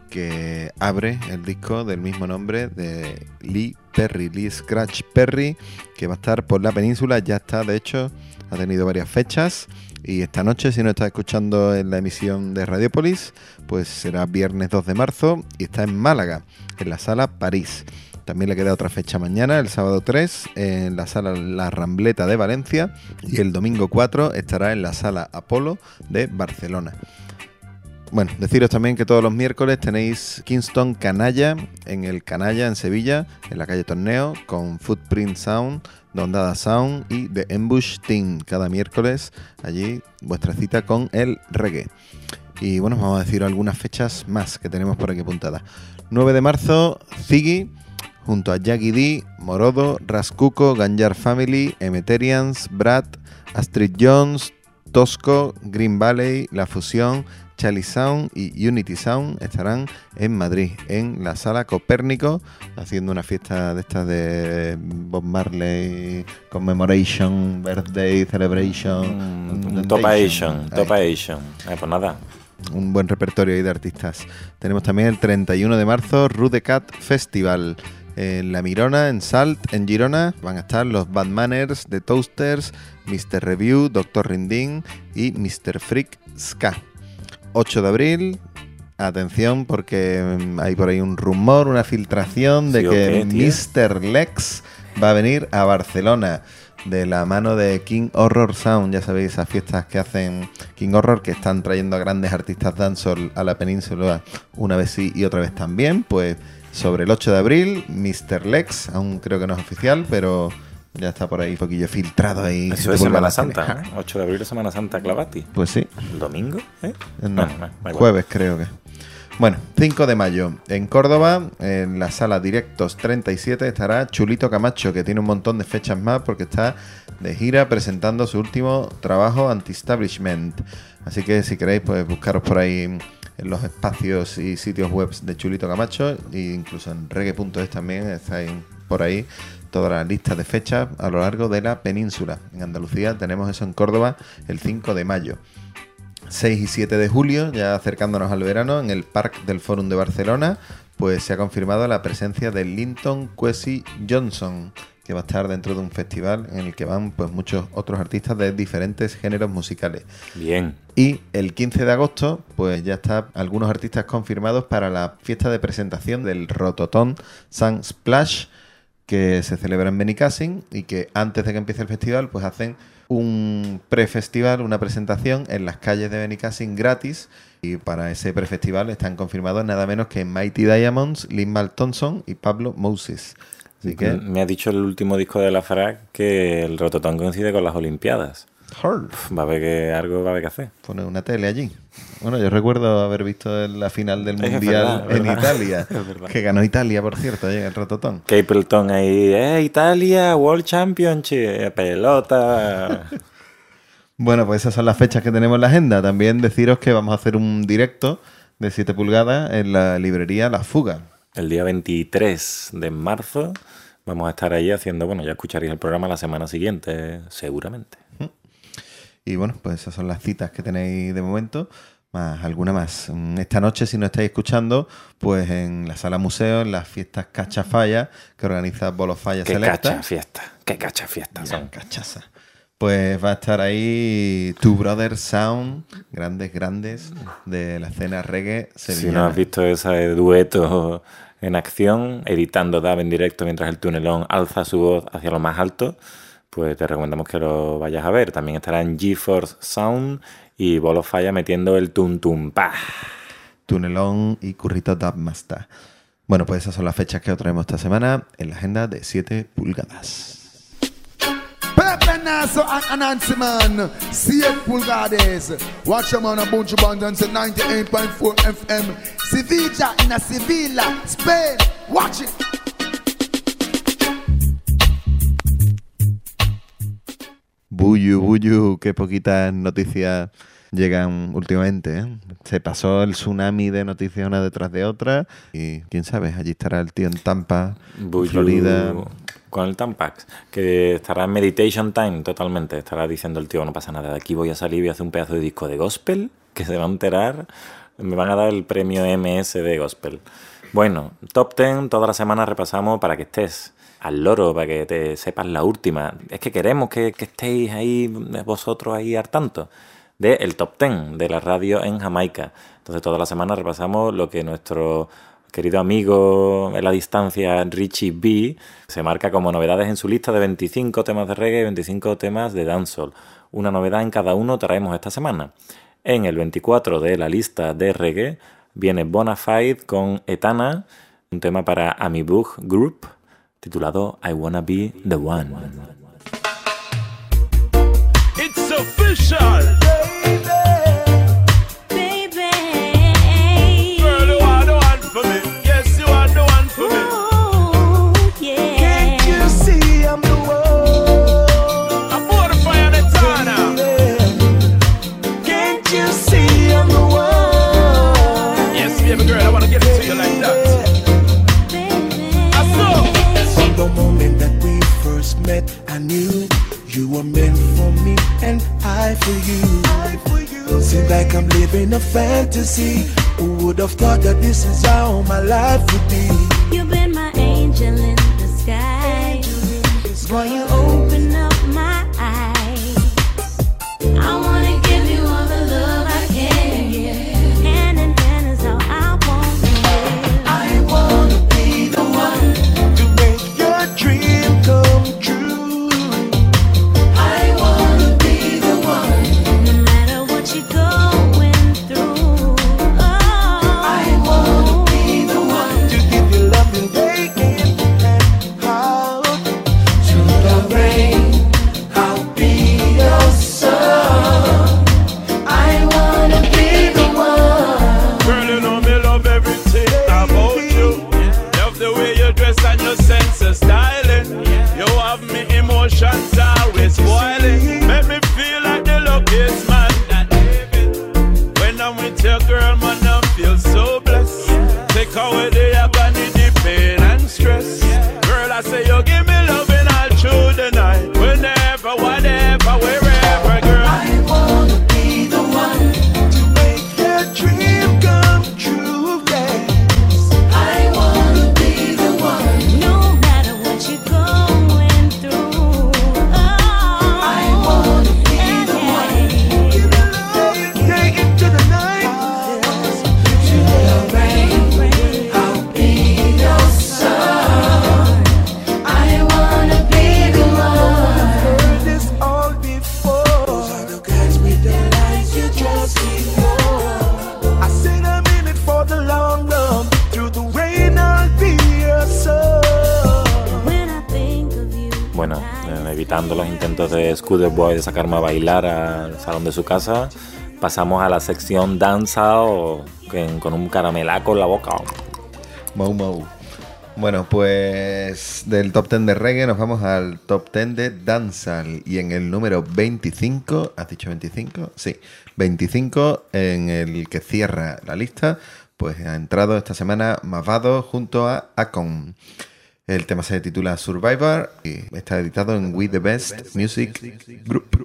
que abre el disco del mismo nombre de Lee Perry, Lee Scratch Perry, que va a estar por la península. Ya está, de hecho, ha tenido varias fechas. Y esta noche, si no estás escuchando en la emisión de Radiopolis, pues será viernes dos de marzo y está en Málaga, en la Sala París. También le queda otra fecha mañana, el sábado tres, en la Sala La Rambleta de Valencia, y el domingo cuatro estará en la Sala Apolo de Barcelona. Bueno, deciros también que todos los miércoles tenéis Kingston Canalla, en el Canalla en Sevilla, en la calle Torneo, con Footprint Sound, Dondada Sound y The Ambush Team. Cada miércoles allí vuestra cita con el reggae. Y bueno, vamos a decir algunas fechas más que tenemos por aquí apuntadas. nueve de marzo, Ziggy, junto a Jackie D, Morodo, Rascuco, Ganjar Family, Emeterians, Brad, Astrid Jones, Tosco, Green Valley, La Fusión, Charlie Sound y Unity Sound estarán en Madrid, en la Sala Copérnico, haciendo una fiesta de estas de Bob Marley, Commemoration, Birthday, Celebration, mm, Topation, Topation. Eh, pues nada. Un buen repertorio ahí de artistas. Tenemos también el treinta y uno de marzo, Rude Cat Festival. En La Mirona, en Salt, en Girona, van a estar los Bad Manners, The Toasters, mister Review, doctor Rindín y mister Freak Ska. ocho de abril, atención porque hay por ahí un rumor, una filtración de sí, que okay, mister Lex va a venir a Barcelona de la mano de King Horror Sound. Ya sabéis, esas fiestas que hacen King Horror, que están trayendo a grandes artistas dancehall a la península una vez sí y otra vez también. Pues sobre el ocho de abril, mister Lex, aún creo que no es oficial, pero ya está por ahí un poquillo filtrado ahí. Eso es Semana Santa, ¿eh? ocho de abril es Semana Santa, Clavati. Pues sí. ¿El domingo? ¿Eh? No, bueno, no, jueves creo que. Bueno, cinco de mayo, en Córdoba, en la sala Directos treinta y siete, estará Chulito Camacho, que tiene un montón de fechas más porque está de gira presentando su último trabajo, Anti-Establishment. Así que si queréis, pues buscaros por ahí en los espacios y sitios web de Chulito Camacho, e incluso en reggae punto es también, estáis por ahí todas las listas de fechas a lo largo de la península. En Andalucía tenemos eso en Córdoba el cinco de mayo. seis y siete de julio, ya acercándonos al verano, en el Parc del Fòrum de Barcelona, pues se ha confirmado la presencia de Linton Kwesi Johnson, que va a estar dentro de un festival en el que van pues muchos otros artistas de diferentes géneros musicales. Bien. Y el quince de agosto, pues ya está algunos artistas confirmados para la fiesta de presentación del Rototom Sun Splash, que se celebra en Benicàssim y que antes de que empiece el festival, pues hacen un prefestival, una presentación en las calles de Benicàssim gratis, y para ese prefestival están confirmados nada menos que Mighty Diamonds, Lin-Mal Thompson y Pablo Moses. Así que me ha dicho el último disco de la F R A C que el Rototom coincide con las Olimpiadas. Uf, va a haber que algo va a haber que hacer. Pone una tele allí. Bueno, yo recuerdo haber visto la final del Mundial verdad, en verdad. Italia, que ganó Italia, por cierto, allí en el Rototom. Capleton ahí, eh, Italia, World Championship, pelota. Bueno, pues esas son las fechas que tenemos en la agenda. También deciros que vamos a hacer un directo de siete pulgadas en la librería La Fuga. El día veintitrés de marzo vamos a estar ahí haciendo, bueno, ya escucharéis el programa la semana siguiente, seguramente. Y bueno, pues esas son las citas que tenéis de momento, más alguna más. Esta noche, si no estáis escuchando, pues en la sala museo, en las fiestas Cachafalla, que organiza Bolo Falla Qué Selecta. cacha fiesta, qué cacha fiesta son. Cachaza. Pues va a estar ahí Two Brothers Sound, grandes, grandes, de la escena reggae sevillana. Si no has visto ese dueto en acción, editando D A B en directo mientras el tunelón alza su voz hacia lo más alto, pues te recomendamos que lo vayas a ver. También estarán GeForce Sound y Bolo Falla metiendo el tum tum pa. Tunelón y Currito Dubmaster. Bueno, pues esas son las fechas que os traemos esta semana en la agenda de siete pulgadas. Pepe Naso and Nancy Man, siete pulgadas. Watch them on a bunch of abundance at ninety-eight point four F M. Sevilla in a Sevilla, Spain. Watch it. Buyu, buyu, qué poquitas noticias llegan últimamente, ¿eh? Se pasó el tsunami de noticias una detrás de otra y quién sabe, allí estará el tío en Tampa, Buyu, Florida. Con el Tampax, que estará en meditation time totalmente. Estará diciendo el tío, no pasa nada, de aquí voy a salir y voy a hacer un pedazo de disco de gospel que se va a enterar, me van a dar el premio M S de gospel. Bueno, Top diez, toda la semana repasamos para que estés al loro, para que te sepas la última. Es que queremos que, que estéis ahí, vosotros ahí al tanto de el Top diez de la radio en Jamaica. Entonces toda la semana repasamos lo que nuestro querido amigo en la distancia Richie B se marca como novedades en su lista de veinticinco temas de reggae y veinticinco temas de dancehall. Una novedad en cada uno traemos esta semana. En el veinticuatro de la lista de reggae viene Bonafide con Etana, un tema para Amibug Group titulado I Wanna Be The One. It's official, baby. Baby. Girl, you are the one for me. Yes, you are the one for me. Ooh, yeah. Can't you see I'm the one? I'm Bonafide and Etana. Can't you see I'm the one? Yes, baby girl, I wanna give it to you like that. From the moment that we first met, I knew you were meant for me and I for you. I for you. Seems like I'm living a fantasy. Who would have thought that this is how my life would be? You've been my angel in the sky. Boy, you open up my eyes. I wanna give you all the love I can give. Hand in hand is how I want to live. I wanna be the one to make your dream come true. I wanna be the one, no matter what you're going through. Oh, I wanna be the one to give you love and waking and how to the I'm with your girl, man, I feel so blessed. Take away the agony, the pain and stress. Girl, I say you give me loving all through the night. Whenever, whatever, wherever, girl. I wanna be the one to make your dream come true, yes. I wanna be the one, no matter what you're going through. Oh, I wanna be the one. Give me love and take it to the night. To the rain, I'll be your sun. I wanna be the one. Heard this all before. Those are the guys with the lights you just before. I said I'm in it for the long run. Through the rain, I'll be your sun. when I think of you. Bueno, eh, evitando los intentos de Schoolboy de sacarme a bailar al salón de su casa, pasamos a la sección danza o que- con un caramelaco en la boca. Mau Mau. Bueno, pues del top ten de reggae nos vamos al top ten de dancehall. Y en el número veinticinco, ¿has dicho veinticinco? Sí, veinticinco, en el que cierra la lista, pues ha entrado esta semana Mavado junto a Akon. El tema se titula Survivor y está editado en We The Best Music Group.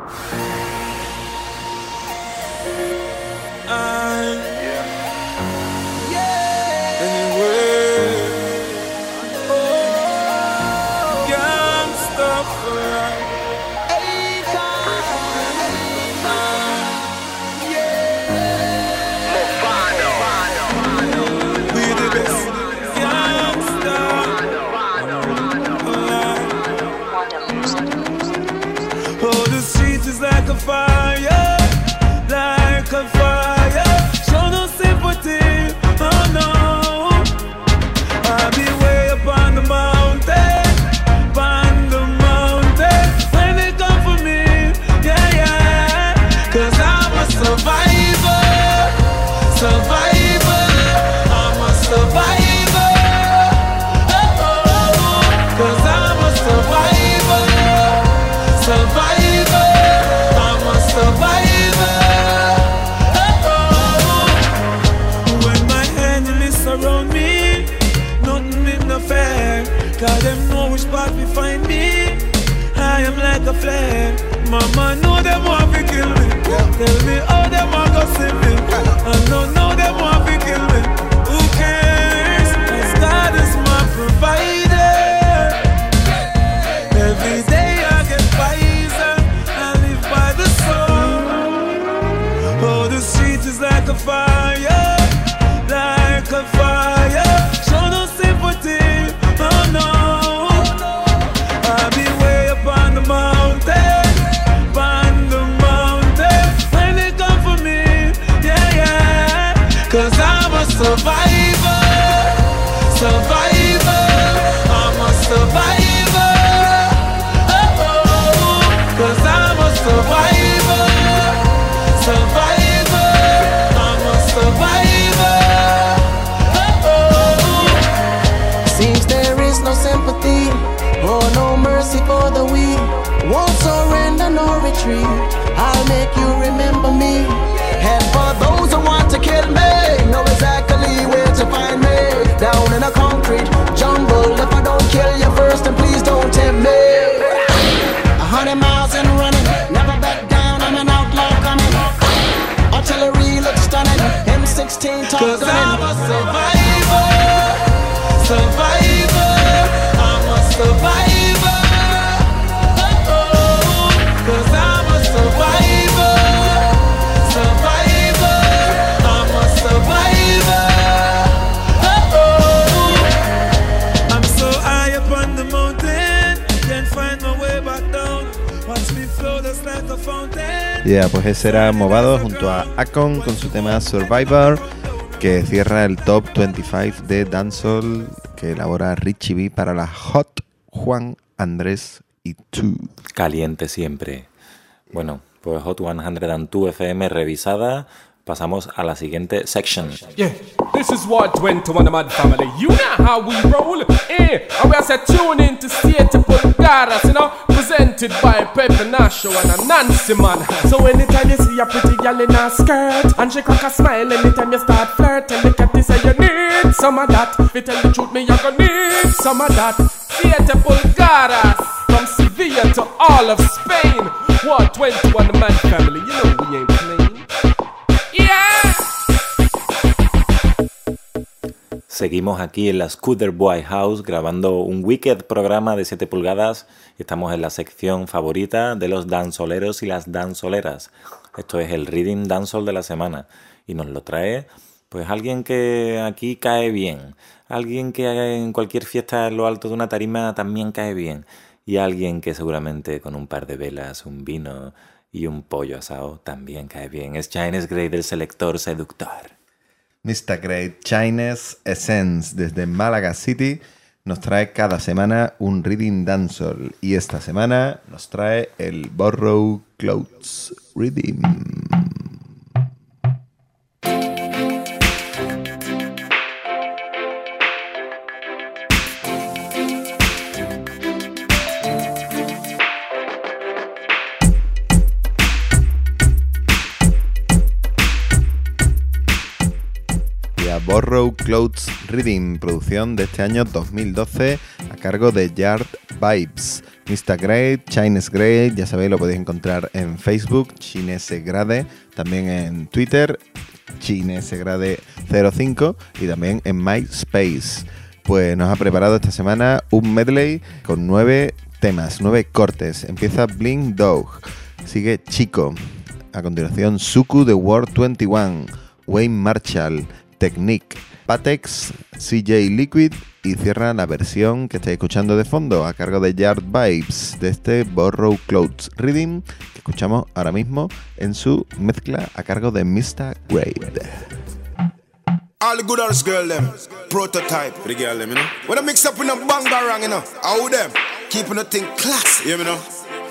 Oh, the street is like a fire, like a fire. Show no sympathy, oh no. I'll be way up on the mountain, on the mountain. When they come for me, yeah, yeah. Cause I'm a survivor, survivor. I'm a survivor. Oh, oh, oh. Cause I'm a survivor, survivor. I'm a survivor. Oh, when my enemies surround me, nothing is no fair. Cause them know which part we find me. I am like a flame. Mama know them want to kill me. Tell me how them want to see me. I don't know them want to kill me. Who cares? Cause God is my provider. Every day I get wiser. I live by the sun. Oh, the street is like a fire, like a fire. Show no sympathy, oh no. I'll be way up on the mountain, on the mountain. When they come for me, yeah, yeah. Cause I'm a survivor, survivor. I'm a survivor. Oh, oh, cause I'm a survivor, survivor. I'm a survivor. Oh, Seems there is no sympathy or no mercy for the weak. Won't surrender, no retreat. I'll make you remember me. And for those who want to kill me, know exactly where to find me. Down in a concrete jungle. If I don't kill you first, then please don't tempt me. A hundred miles and running, never back down. I'm an outlaw coming. Artillery looks stunning. M sixteen top cause I'm a gunning. survivor, survivor. I'm a survivor. Oh, oh, cause I'm a survivor, survivor. I'm a survivor. Oh, oh, I'm so high up on the mountain, can't find my way back down. Watch me flow just like a fountain. Yeah, pues ese era Movado junto a Akon con su tema Survivor, que cierra el top veinticinco de dancehall que elabora Richie B para la Hot Juan Andrés y tú. Caliente siempre. Bueno, pues Hot ciento dos F M revisada pasamos a la siguiente section. Yeah, this is what went to one of my family. You know how we roll. Eh, and we are set tune in to Siete Pulgadas, you know, presented by Pepe Nacho and a Nancy man. So anytime you see a pretty girl in a skirt and she crack a smile, anytime you start flirting, the cat say you need some of that. If you tell the truth, me you gonna need some of that. Siete Pulgadas, from Sevilla to all of Spain. What twenty-one man family, you know we ain't playing. Yeah. Seguimos aquí en la Scooter Boy House grabando un wicked programa de siete pulgadas y estamos en la sección favorita de los danzoleros y las danzoleras. Esto es el Reading Dancehall de la semana y nos lo trae pues alguien que aquí cae bien, alguien que en cualquier fiesta en lo alto de una tarima también cae bien y alguien que seguramente con un par de velas, un vino y un pollo asado también cae bien. Es Chinese Grey del Selector Seductor. mister Great Chinese Essence desde Málaga City nos trae cada semana un Reading Dancehall y esta semana nos trae el Borrow Clothes Reading. Borrow Clothes Reading, producción de este año dos mil doce a cargo de Yard Vibes. mister Great, Chinese Great, ya sabéis, lo podéis encontrar en Facebook, Chinese Grade, también en Twitter, Chinese Grade cero cinco y también en MySpace. Pues nos ha preparado esta semana un medley con nueve temas, nueve cortes. Empieza Bling Dog, sigue Chico, a continuación Suku The World veintiuno, Wayne Marshall, Technique, Patex, C J Liquid y cierra la versión que estáis escuchando de fondo a cargo de Yard Vibes de este Borrow Clothes Reading que escuchamos ahora mismo en su mezcla a cargo de mister Great. All the good ass girl them, prototype for the girl them, you know. When I mix up with a bangarang, you know, how them keeping the thing class, you know.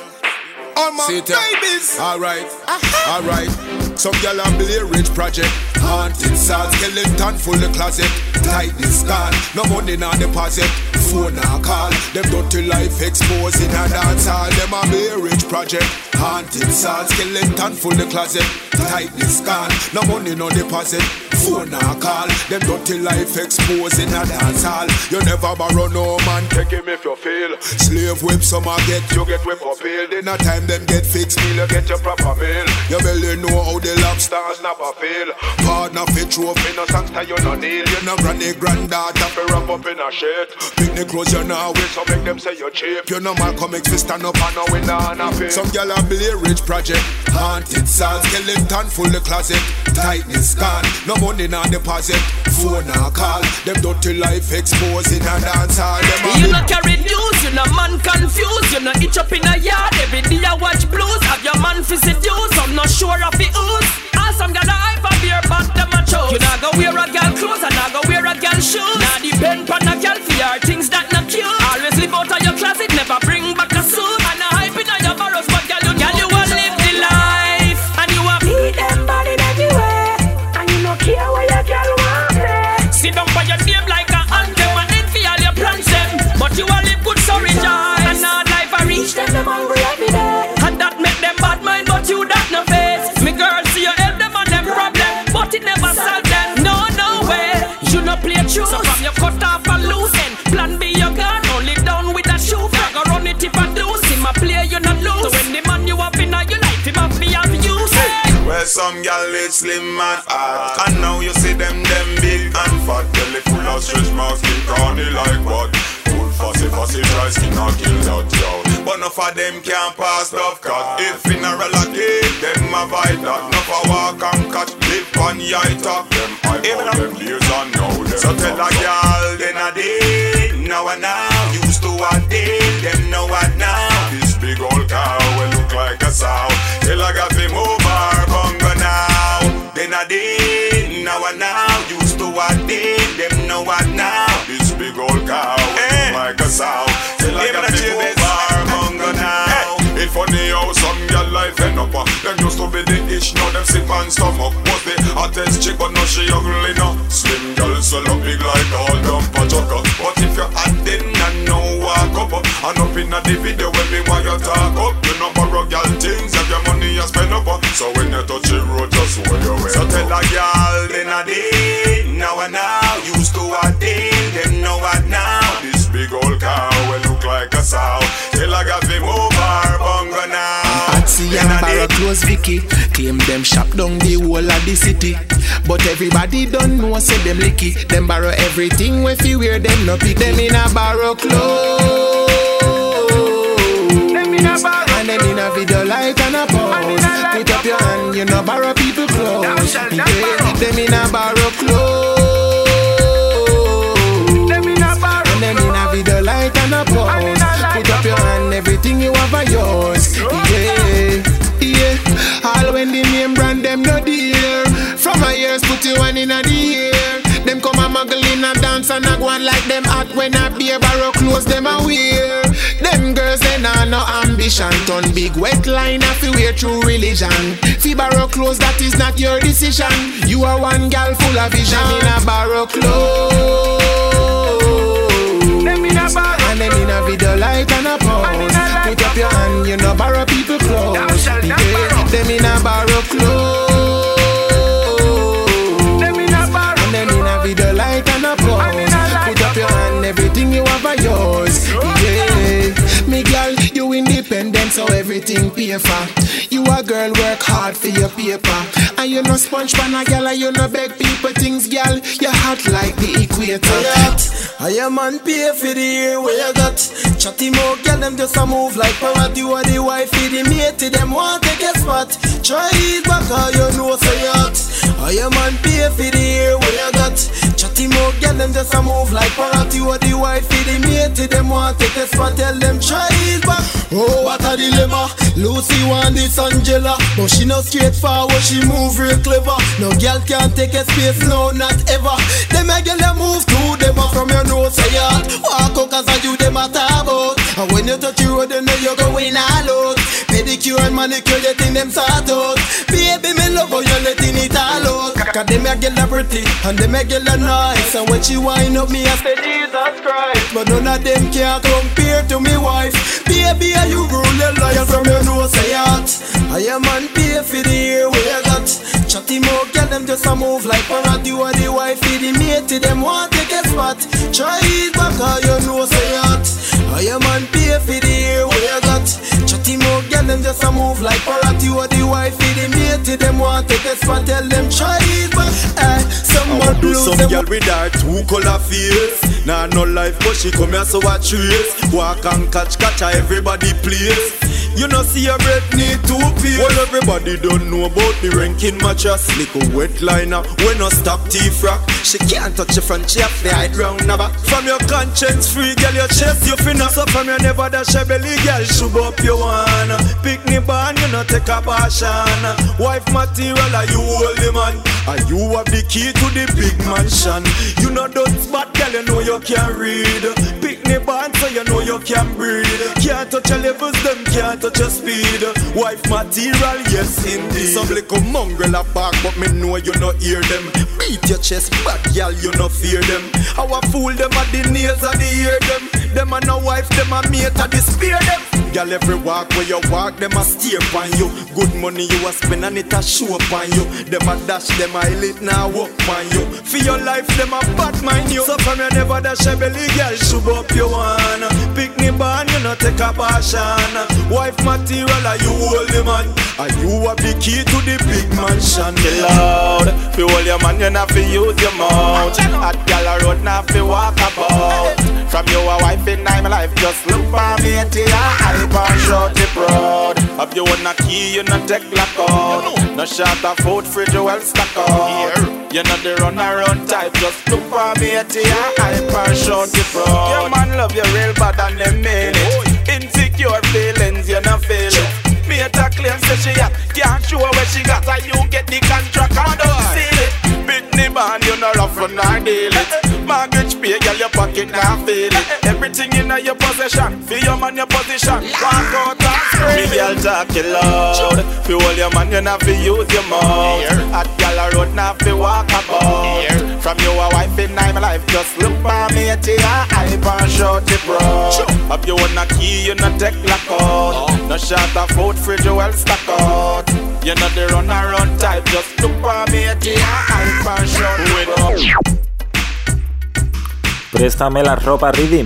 All my babies. All right, uh-huh. All right. Some gyal a Blair Ridge project. Haunted salt, skeleton full the closet. Tight this gone, no money na deposit. Phone na call, them dirty life exposed in a dance hall. Them a Blair Ridge project. Haunted salt, skeleton full the closet. Tight this gone, no money no deposit. Phone na call, them dirty life exposed in a dance hall. You never borrow no man, take him if you fail. Slave whip, some a get, you get whip up hill. Then a time them get fixed meal, you get your proper meal. You barely know how the lobsters never fail. Partner fit trophy, no songster you no deal. You no granny granddaughter fi wrap up in a shit. Picnic clothes you no wear, so make them say you cheap. You no Malcolm X fi stand up and no winner and a pay. Some gyal a Blair Ridge project. Haunted salt, skeleton full the closet. Tightness gone, no money no deposit. Phone na call, them dirty life exposed in a dance hall. You no carry news, you no man confused. You no itch up in a yard, every day I watch blues. Have your man fi seduce, I'm not sure of the ooze. And some gyal a hype a beer, but them a chose. You nah go wear a girl clothes, and nah go wear a girl shoes. Nah depend pon a girl for your things that not cute. Always live out of your closet, never bring back a suit. And a hype in a your barrows, but gyal you, gyal you a live the life. And you a beat them body everywhere. And you no care where your girl want me. Sit down for your name like a anthem, and then for all your plans them. But you a live good, so rejoice. And now life a reach them, them hungry every day. And that make them bad mind, but you that no face. Me girl see you help them on them problem, but it never solve them. No, no way, you no play true. So from your cut off and loose end, plan B you gone, only down with a shoe. I go run it if I lose, him a play you not lose. So when the man you have in your life, him have me have you. Hey. Well, some gal is slim and hot, and now you see them them big and fat. Belly full of stretch marks, skin corny like what? Full fussy fussy dry skin or kill that yo. But enough of them can't pass tough cut. If in a relative, them a bite that. Enough a walk and catch, live on yai top. Them I call them years and now them. So tell a gal, then a day, now and now. Used to a day, them know what now. This big old cow will look like a sow. Till I got him over, bunga now. Then a day, now and now. Used to a day, them know what now. This big old cow will look like a sow. Till I got him over, bunga now. It's funny how some girl life end up. Them used to be the ish, now them sick and stomach. Was the she ugly no. Slim girl swell up big like all dumper chucker. But if you're hot then and no walk up, and up inna the video when me want you talk up, you know borrow girl things, have your money you spend up. So when you touch the road, just hold your way. So tell a girl then a day, now and now used to a day, them know what now. This big old cow will look like a sow. Tell a girl fi move her bunga now. Patsy and Barra close Vicky, claim them shop down the whole of the city. But everybody don't know say them licky. Them borrow everything when fi wear them no pick. Them in a borrow clothes, them in a borrow, and them in a video light and a pose. Put up your hand, you know borrow people clothes. Yeah. Them in a borrow clothes, them in a borrow, and them in a video light and a pose. Put up your hand, everything you have are yours. Yeah, yeah. All when the name brand them no dear. From my ears put you one in a the ear. Them come a muggle in a dance and a go on like them hot when a beer barrow close them a wear. Them girls they nah no ambition. Turn big wet line if you wear true religion. Fi barrow close that is not your decision. You are one gal full of vision. Them in a barrow close, them in a barrow, and them in a video light and a pose. Put up your hand, you know borrow people clothes. Yeah. Them in a barrow clothes, them in a barrow, and them in a video light and a pose. Put up your hand, everything you have are yours. Yeah, me girl, you independent, so everything pay for. You a girl, work hard for your paper. And you no sponge pan a girl, and you no beg people things, girl. You hot like the equator. I am man pay for the year where you got. Chatty more girl, them just a move like parrot. You are the wife, the mate, them want take a spot. Try it back, all you know so you hot. I am man pay for the year where you got. Chatty more girl, them just a move like parrot. You are the wife, the mate, them want take a spot. Tell them try it back. Oh, what a dilemma. Lucy want this Angela, but she no straightforward, she move real clever. No girl can take a space, no, not ever. Them a girl a move to them from your nose, say ya. Walk out cause you them a talk about. And when you touch the road, then you go in all out. Pedicure and manicure, you think them sort out. Baby, me love how you letting it all out. Cause them a girl a pretty, and them a girl a nice. And when she wind up me, I say Jesus Christ. But none of them can compare to me wife. Baby, are you rule your life from your nose, say hot. I am man pay for the year where you got. Chatty more girl, them just a move like parrot. You are the wife, the mate, them want take a spot. Try it back, all you know, say hot. I am man pay for the year where you got. Chatty more girl, them just a move like parrot. You are the wife, the mate, them want take a spot. Tell them try it back. Eh, some more blues. Some girl with her two color face. Nah, no life, but she come here so I trace. Walk and catch, catch her everybody place. You know see your breath need two feet. Well, everybody don't know about the ranking mattress. Little wet liner, when no stop teeth rock. She can't touch your front, she have the hide round never. From your conscience free, girl, your chest, you finna. So from your never dash a belly, girl, shove up your one. Pick me band, you know take a passion. Wife material, are you hold the man? Are you have the key to the big mansion? You know don't spot, girl, you know you can read. Pick me band, so you know you can breathe. Can't touch your levels, them can't touch your speed. Wife material, yes indeed. Some little mongrel a bark, but me know you no hear them. Beat your chest, bad girl, you no fear them. How I fool them at the nails of the ear them. Them a no wife, them a mate a despair them. Girl, every walk where you walk, them a steer upon you. Good money you a spend and it a show upon you. Them a dash, them a elite now walk upon you. For your life, them a bad mind you. So from you never dash a belly, girl, shove up your one. Pick me band, you no take a passion. Wife material, are you hold the man? Are you have the key to the big mansion? Chill out, fi hold your man, you not fi use your mouth. Hot gal a road, not fi walk about. From you a wife in my life, just look for me till I hype and shout it proud. Have you one a key, you not take lock out. No shot of food, fridge well stock out. You know the run around type, just look for me till I hype and shout it proud. Your man love you real bad and them mean it. Insecure feelings, you not feel it. Me a claim say she a can't show where she got, and you get the contract and don't seal it. Bitney man, you no rough and I deal it. Mortgage pay, girl, your pocket now feel it. Everything in your possession, feel your man your position. Walk out and scream. Me girl talk it loud. Fi hold your man, you not fi use your mouth. Hot girl a road, not fi walk about. gun a key, you not take lock out. No shot of food, fridge, you well stock out. You know the run around type, just look for me at the hyper shot with. Préstame la ropa, Rhythm.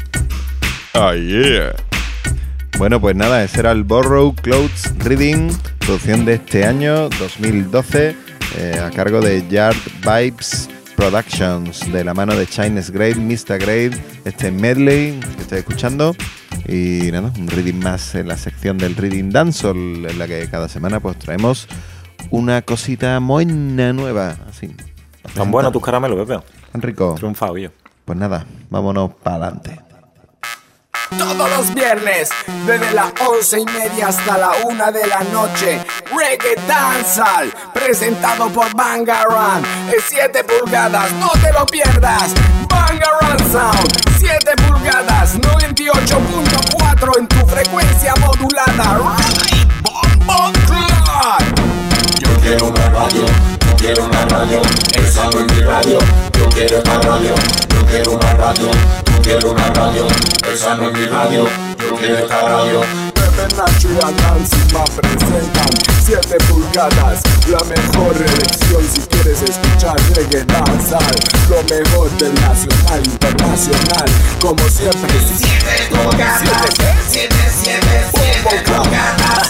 Oh yeah. Bueno, pues nada, ese era el Borrow Clothes Reading, producción de este año, dos mil doce, eh, a cargo de Yard Vibes Productions, de la mano de Chinese Grade, mister Grade, este medley que estoy escuchando. Y nada, un reading más en la sección del Reading Dancehall, en la que cada semana pues traemos una cosita buena nueva. Así. Tan bueno tus caramelos, Pepe. Tan rico. Triunfado yo. Pues nada, vámonos para adelante. Todos los viernes, desde las once y media hasta la una de la noche, Reggae Dancehall, presentado por Bangarang, es siete pulgadas, no te lo pierdas. Bangarang Sound, siete pulgadas, noventa y ocho punto cuatro en tu frecuencia modulada. Right, Bon Bon Clyde. Yo quiero una radio, yo quiero una radio, esa no es mi radio. Yo quiero una radio, yo quiero una radio, yo quiero una radio, esa no es mi radio. Yo quiero esta radio. Pepe Nacho y Anansima presentan siete pulgadas, la mejor elección si quieres escuchar reggae dancehall, lo mejor del nacional, internacional, como siempre. siete pulgadas, siete, siete, siete pulgadas,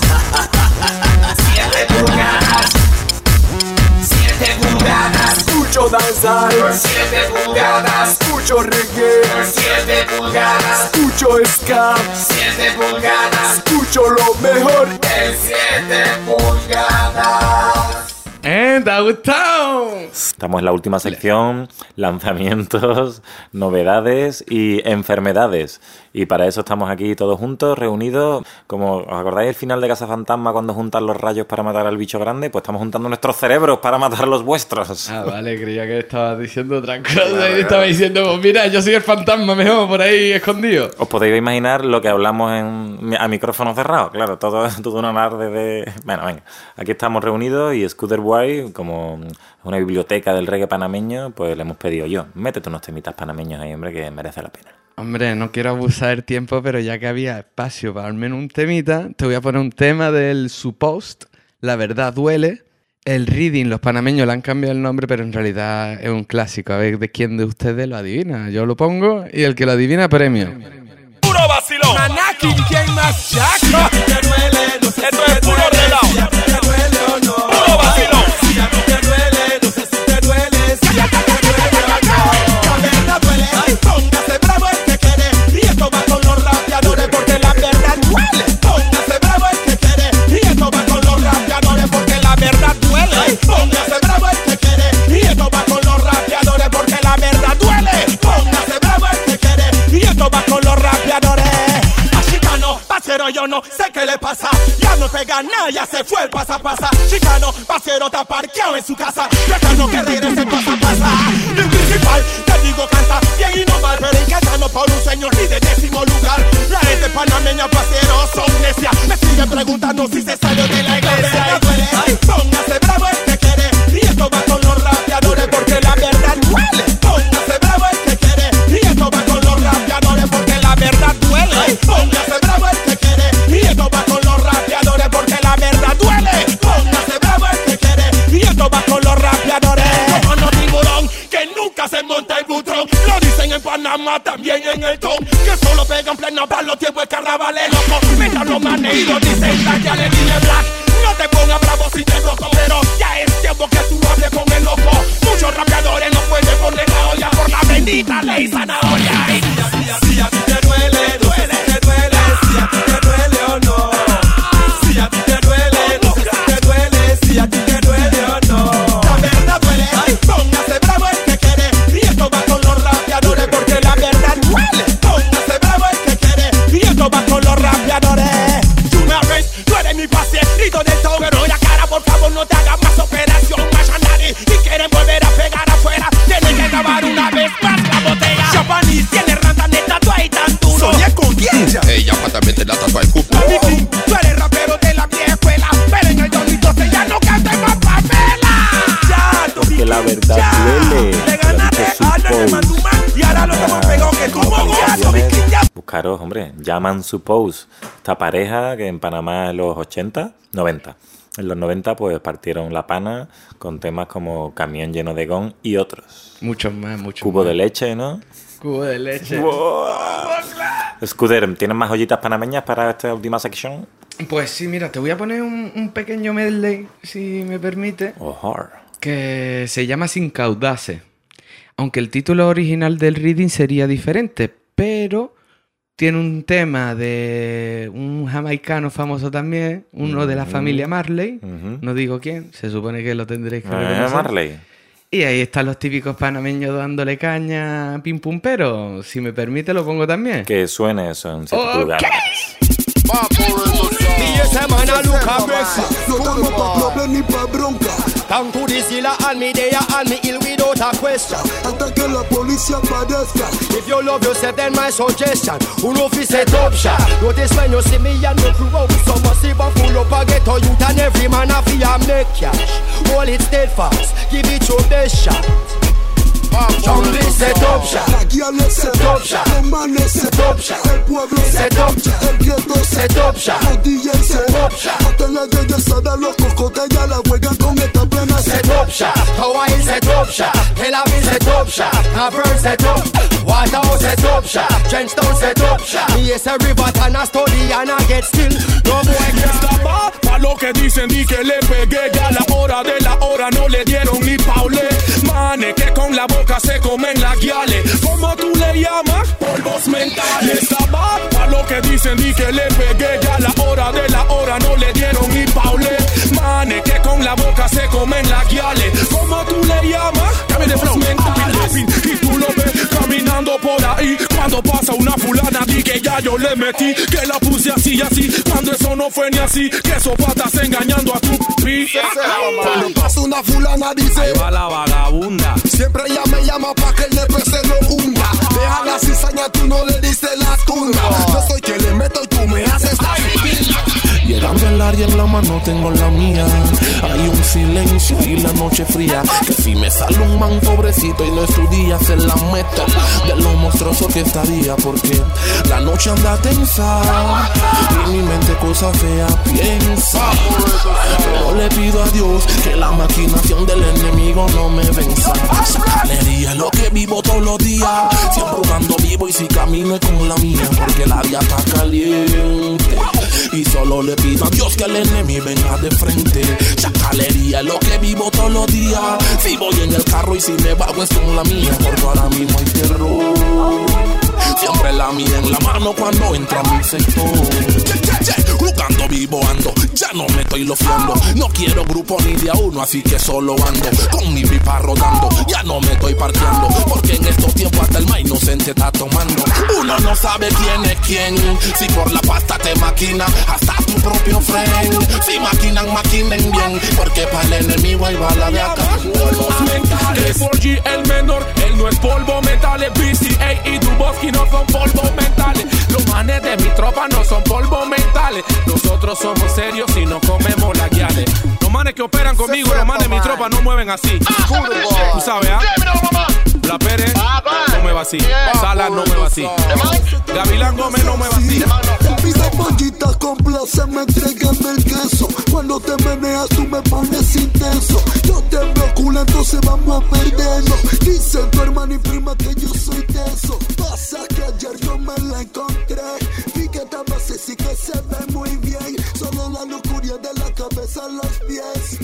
siete pulgadas, siete pulgadas. Escucho dancehall, siete pulgadas. Escucho reggae, siete pulgadas. Escucho ska, siete pulgadas. Escucho lo mejor en siete pulgadas. ¡Eh, te ha gustado! Estamos en la última sección, lanzamientos, novedades y enfermedades. Y para eso estamos aquí todos juntos, reunidos. Como os acordáis el final de Casa Fantasma cuando juntan los rayos para matar al bicho grande, pues estamos juntando nuestros cerebros para matar los vuestros. Ah, vale, creía que estabas diciendo otra cosa. Claro, y estaba diciendo, pues mira, yo soy el fantasma mejor por ahí escondido. Os podéis imaginar lo que hablamos en, a micrófono cerrado. Claro, todo, todo un alarde de... Bueno, venga, aquí estamos reunidos y Scooter Boy, como una biblioteca del reggae panameño, pues le hemos pedido yo, métete unos temitas panameños ahí, hombre, que merece la pena. Hombre, no quiero abusar del tiempo, pero ya que había espacio para al menos un temita, te voy a poner un tema del Suppost, La Verdad Duele. El Reading, los panameños le han cambiado el nombre, pero en realidad es un clásico. A ver de quién de ustedes lo adivina. Yo lo pongo y el que lo adivina, premio. Puro vacilón. Manaki, ¿quién más? Jack. Te duele, no sé esto es puro relajo. Si a ti te duele o no. Puro vacilón. Si a ti te duele, no sé si te duele. Si a ti te duele o no. La verdad duele. Póngase bravo el que quiere. Y esto va con los rapeadores porque la verdad duele. Póngase bravo el que quiere. Y esto va con los rapeadores porque la verdad duele. Póngase bravo el que quiere. Y esto va con los rapeadores porque la verdad duele. Póngase bravo el que quiere. Y esto va con los rapeadores. Chicano, pasero, yo no sé qué le pasa. Ya no pega nada, ya se fue el pasa pasa. Chicano, pasero, está parqueado en su casa. Chicano, que regrese pasa pasa. Y el principal, te digo, canta bien y no mal, pero encantando por un señor ni de décimo lugar. La gente panameña, pasero, son necia. Me sigue preguntando si se salió de la iglesia. Ay, póngase bravo el que quiere. Y esto va con los rapeadores porque la verdad duele. Póngase bravo el que quiere. Y esto va con los rapeadores porque la verdad duele. Póngase bravo el que quiere. Y esto va con los rapeadores porque la verdad duele. Póngase bravo el que quiere. Y esto va con los rapeadores. Como no tiburón que nunca se monta el butrón. Lo dicen en Panamá, también en el ton. Que solo pegan pleno para los tiempos de carnaval es loco. Mientras los manejidos dicen ya le dile black. No te pongas bravo si te toco, pero ya es tiempo que tú hables con el loco. Muchos rapeadores no pueden poner la olla por la bendita ley zanahoria. Si a ti te duele, duele, te duele. Si a ti te duele o no. Si a ti te duele, no sé si te duele. Si a ti te duele o no. La verdad duele. Póngase bravo el que quiere. Y esto va con los rapeadores porque la verdad duele. Póngase bravo el que quiere. Y esto va con los rapeadores. Junior Reis, tú eres mi paseito del todo. Pero ya cara, por favor, no te hagas más operación, más a nadie. Si quieren volver a pegar afuera, tienen que acabar una vez más la botella. Japanese tiene ram fijaros, hombre, Llaman Suppose, esta pareja que en Panamá en los ochenta, noventa. En los noventa pues partieron la pana con temas como Camión lleno de gong y otros. Muchos más, muchos Cubo más. de leche, ¿no? Cubo de leche. Wow. Scooter, ¿tienes más joyitas panameñas para esta última sección? Pues sí, mira, te voy a poner un, un pequeño medley, si me permite, Ojo. que se llama Sin Caudase. Aunque el título original del reading sería diferente, pero tiene un tema de un jamaicano famoso también, uno mm-hmm. de la familia Marley, mm-hmm. no digo quién, se supone que lo tendréis que reconocer. Eh, Marley. Y ahí están los típicos panameños dándole caña, pim pum, pero si me permite lo pongo también. Que suene eso en siete Okay. pulgadas. No estamos pa' problem ni pa' bronca. Down to the zilla and me there and me ill without a question. Hasta que la policía aparezca. If you love yourself, then my suggestion, who know fi set up shop. Notice when you see me and me crew out with some massive and full up a ghetto youth and every man a fi a make cash. Hold it steadfast, give it your best shot. Jungle set up shop, la guía le set up shop, los manes set up shop, el pueblo set up shop, el gueto set up shop, los D Js set up shop, hasta la gallesada, los cocotes ya la juegan con esta plena set up shop, Hawaii set up shop, Tel Aviv set up shop, Cavern set up, Waterhouse set up shop, Trenchtown set up shop. Me es a river and a study and I get still. No boy can estaba pa' lo que dicen di que le pegué, ya la hora de la hora no le dieron ni paule. Mane que con la boca se comen las guiales. ¿Cómo tú le llamas? Polvos mentales. Estaba pa' lo que dicen di que le pegué, ya la hora de la hora no le dieron ni paule. Mane que con la boca se comen las guiales. ¿Cómo tú le llamas? Polvos mentales. Y tú lo ves caminando por ahí. Cuando pasa una fulana di que ya yo le metí, que la puse así y así, cuando eso no fue ni así, que esos patas engañando a tu pi. Cuando pasa una fulana dice, ahí va la vagabunda. Siempre ella me llama pa' que el nepe se lo hunda. Deja la cizaña, tú no le diste la tunda. Yo soy que le meto y tú me haces la fila. Llegando al área en la mano tengo la mía. Hay un silencio y la noche fría. Que si me sale un man pobrecito y no es su día, se la meto de lo monstruoso que estaría. Porque la noche anda tensa y mi mente cosa fea piensa. Pero le pido a Dios que la maquinación del enemigo no me venza. Chacalería lo que vivo todos los días. Siempre jugando vivo y si camino con la mía. Porque la vida está caliente y solo le pido a Dios que el enemigo venga de frente. Chacalería lo que vivo todos los días. Si voy en el carro y si me bajo es con la mía. Porque ahora mismo hay terror. Siempre la mía en la mano cuando entra a mi sector. Jugando vivo ando, ya no me estoy lofiando. No quiero grupo ni de a uno, así que solo ando con mi pipa rodando. Ya no me estoy parqueando, porque en estos tiempos hasta el más inocente está tomando. Uno no sabe quién es quién. Si por la pasta te maquina, hasta tu propio friend. Si maquinan, maquinen bien, porque para el enemigo hay bala de acá. Polvos mentales. cuatro G el menor, él no es polvo mentales. B C A y Duboski no son polvos mentales. Los manes de mi tropa no son polvos mentales. Nosotros somos serios y no comemos las guiales. Los manes que operan conmigo, los manes de mi tropa no mueven así. Tú sabes, ¿ah? La Pérez no mueve así. Salas no mueve así. Gavilán Gómez no mueve así. Pisa pollitas con placer, me entregan el queso. Cuando te meneas tú me pones intenso. Yo te veo culo, entonces vamos a perdernos. Dice tu hermana y prima que yo soy tenso. Pasa que ayer yo me la encontré. Vi que estaba así que se ve muy bien. Solo la lujuria de la cabeza a los pies.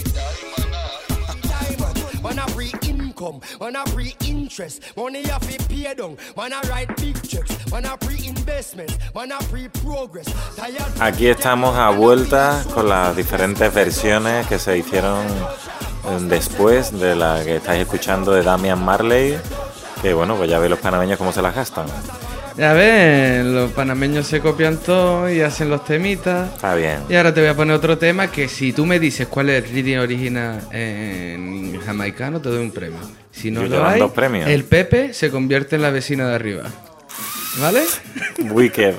Man a free income, man a free interest. Money a fi pay down, man a write big checks. Man a free investment, man a free progress. Aquí estamos a vueltas con las diferentes versiones que se hicieron después de la que estáis escuchando de Damian Marley. Que bueno, pues ya veis los panameños cómo se las gastan. Ya ves, los panameños se copian todo y hacen los temitas. Está bien. Y ahora te voy a poner otro tema que si tú me dices cuál es el reading original en jamaicano, te doy un premio. Si no Yo lo hay, dos premios. el Pepe se convierte en la vecina de arriba. ¿Vale? Wicked.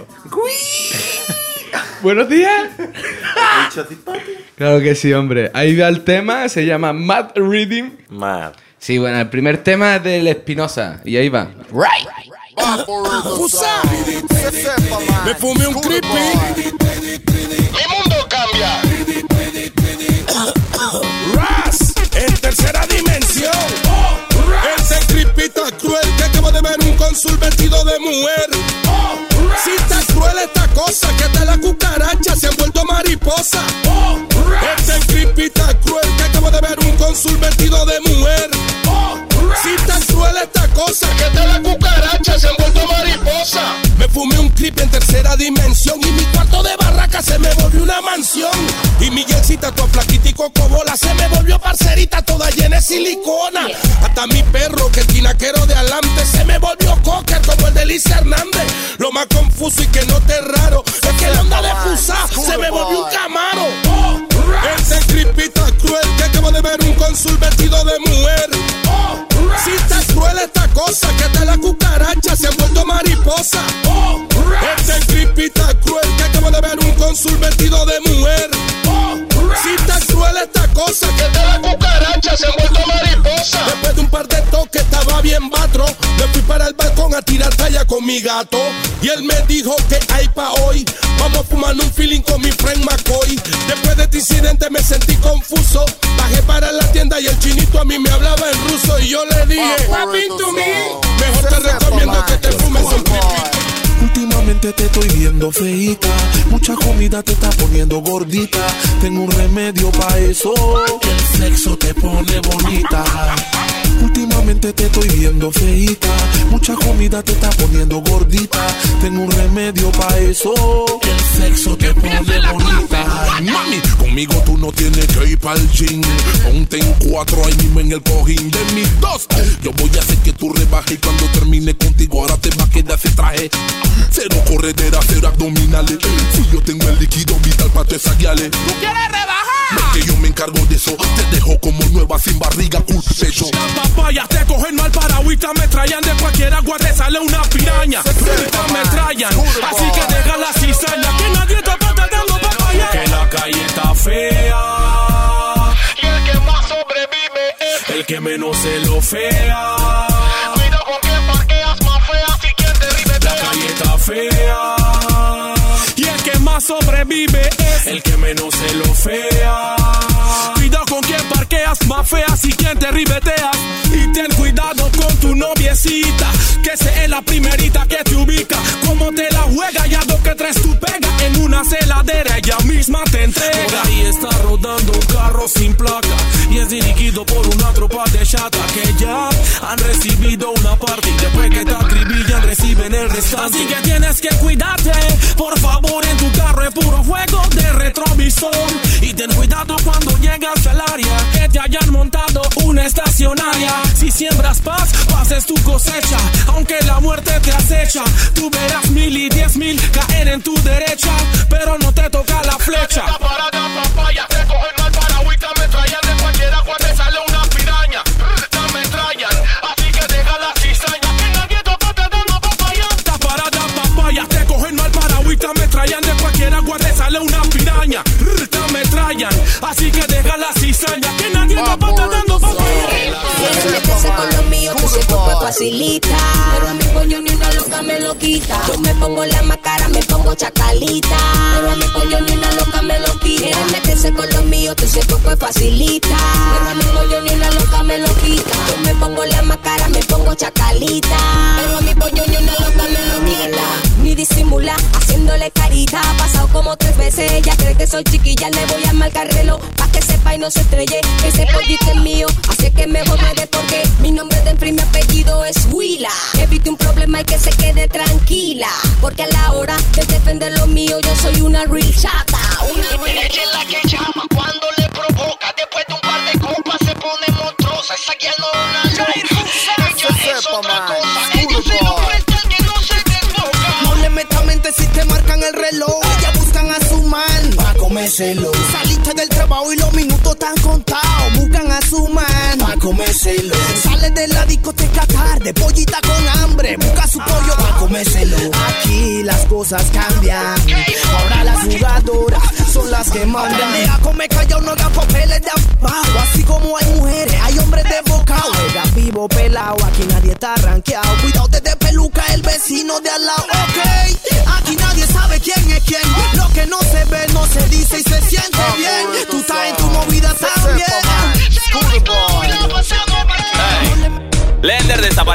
Buenos días. Claro que sí, hombre. Ahí va el tema, se llama Mad Reading. Mad. Sí, bueno, el primer tema es del Espinosa. Y ahí va. Right. Usa. Me fumé un creepy. Mi mundo cambia. Ras, en tercera dimensión. Oh, ese creepy está cruel que acabo de ver un cónsul vestido de mujer. Oh, si está cruel esta cosa que hasta la cucaracha se han vuelto mariposa. Oh, ese creepy está cruel que acabo de ver un cónsul vestido de mujer. Oh, si está cruel esta cosa que hasta la cucaracha se han vuelto mariposa. Me fumé un creep en tercera dimensión y mi cuarto de barraca se me volvió una mansión. Y mi yelcita toda flaquita y cocobola se me volvió parcerita toda llena de silicona. Hasta mi perro que es tinaquero de adelante se me volvió cocker como el de Liza Hernández. Lo más confuso y que no te raro es que la onda de Fusá se me volvió un Camaro. Oh, ese creepy está cruel que acabo de ver un cónsul vestido de mujer. Oh, si está cruel esta cosa que hasta la cucaracha se han vuelto mariposa. Oh, ese creepy está cruel que acabo de ver un cónsul vestido de mujer. Oh, si está cruel esta cosa que hasta la cucaracha se han vuelto mariposa. Después de un par de toques estaba bien batro. Me fui para el balcón a tirar talla con mi gato. Y él me dijo que hay pa' hoy. Vamos a fumar un feeling con mi friend McCoy. Después de este incidente me sentí confuso. Bajé para la tienda y el chinito a mí me hablaba en ruso. Y yo le dije, what happened to me? Mejor te recomiendo que te fumes un creepy. Últimamente te estoy viendo feíta, mucha comida te está poniendo gordita. Tengo un remedio pa' eso, que el sexo te pone bonita. Últimamente te estoy viendo feíta, mucha comida te está poniendo gordita. Tengo un remedio pa' eso, que el sexo te pone bonita. Mami, conmigo tú no tienes que ir pa'l gym. Ponte en cuatro ahí mismo en el cojín de mis dos. Yo voy a hacer que tú rebajes y cuando termine contigo ahora te va a quedar ese traje. Cero corredera, cero abdominales. Si yo tengo el líquido vital pa' te saqueales. ¿Tú quieres rebajar? Es que yo me encargo de eso. Te dejo como nueva sin barriga, culo pecho. Las papayas te cogen mal para agüita, me trayan de cualquier agua, te sale una piraña. Ahorita me trayan, así que deja la cizaña, que nadie te está dando papaya. Que la calle está fea y el que más sobrevive es el que menos se lo fea. Cuidado con que parqueas más fea, si quien te ribetea. La calle está fea y el que más sobrevive es el que menos se lo fea. Cuidado con quien parqueas más fea, si quien te ribetea. Y ten cuidado con tu noviecita, que sea la primerita que te ubica. Como te la juega, ya lo que traes tu pega en una celadera, ella misma te entrega. Por ahí está rodando un carro sin placa y es dirigido por una tropa de chata que ya han recibido una parte y después que te acribillan reciben el restante. Así que tienes que cuidarte, por favor, en tu carro es puro juego de retrovisor. Y ten cuidado cuando llegas al área, que te hayan montado una estacionaria. Si siembras paz, pases tu cosecha, aunque la muerte te acecha. Tú verás mil y diez mil caer en tu derecha, pero no te toca la flecha. La parada papaya, te cogen mal para agüita, me trayan de cualquier agua, te sale una piraña. Ya me trayan, así que deja la cizaña, que nadie te está dando papaya. La parada papaya, te cogen mal para agüita, me trayan de cualquier agua, te sale una piraña. Ya me trayan, así que deja la cizaña, que nadie te está dando papaya. Quieres meterse con lo mío, tú siempre pues facilita. Pero a mi pollo ni una loca me lo quita. Yo me pongo la máscara, me pongo chacalita. Pero a mi pollo ni una loca me lo quita. Quieres meterse con lo mío, tú siempre pues facilita. Pero a mi pollo ni una loca me lo quita. Yo me pongo la máscara, me pongo chacalita. Pero a mi pollo ni una loca me lo quita. Ni disimula, haciéndole carita. Ha pasado como tres veces, ella cree que soy chiquilla. Le voy a marcar reloj, pa' que sepa y no se estrelle. Ese pollito es mío, así que mejor me dé porque mi nombre de mi apellido es Willa. Evite un problema y que se quede tranquila, porque a la hora de defender lo mío yo soy una real chata. Una real ella es la que llama cuando le provoca. Después de un par de copas se pone monstruosa. Esa guía no es una loca, ella es otra cosa. Ella se lo presta que no se desboca. No le metas mente si te marcan el reloj. Ella buscan a su man pa' comérselo. Saliste del trabajo y los minutos están contados. Buscan a su man pa' comérselo. Sale de la discoteca tarde, pollita con hambre. Busca su pollo pa' comérselo. Aquí las cosas cambian. Ahora las jugadoras son las que mandan. Deja comer callado, no haga papeles de abajo. Así como hay mujeres, hay hombres de boca. Juega vivo pelado, aquí nadie está rankeado. Cuidado de peluca el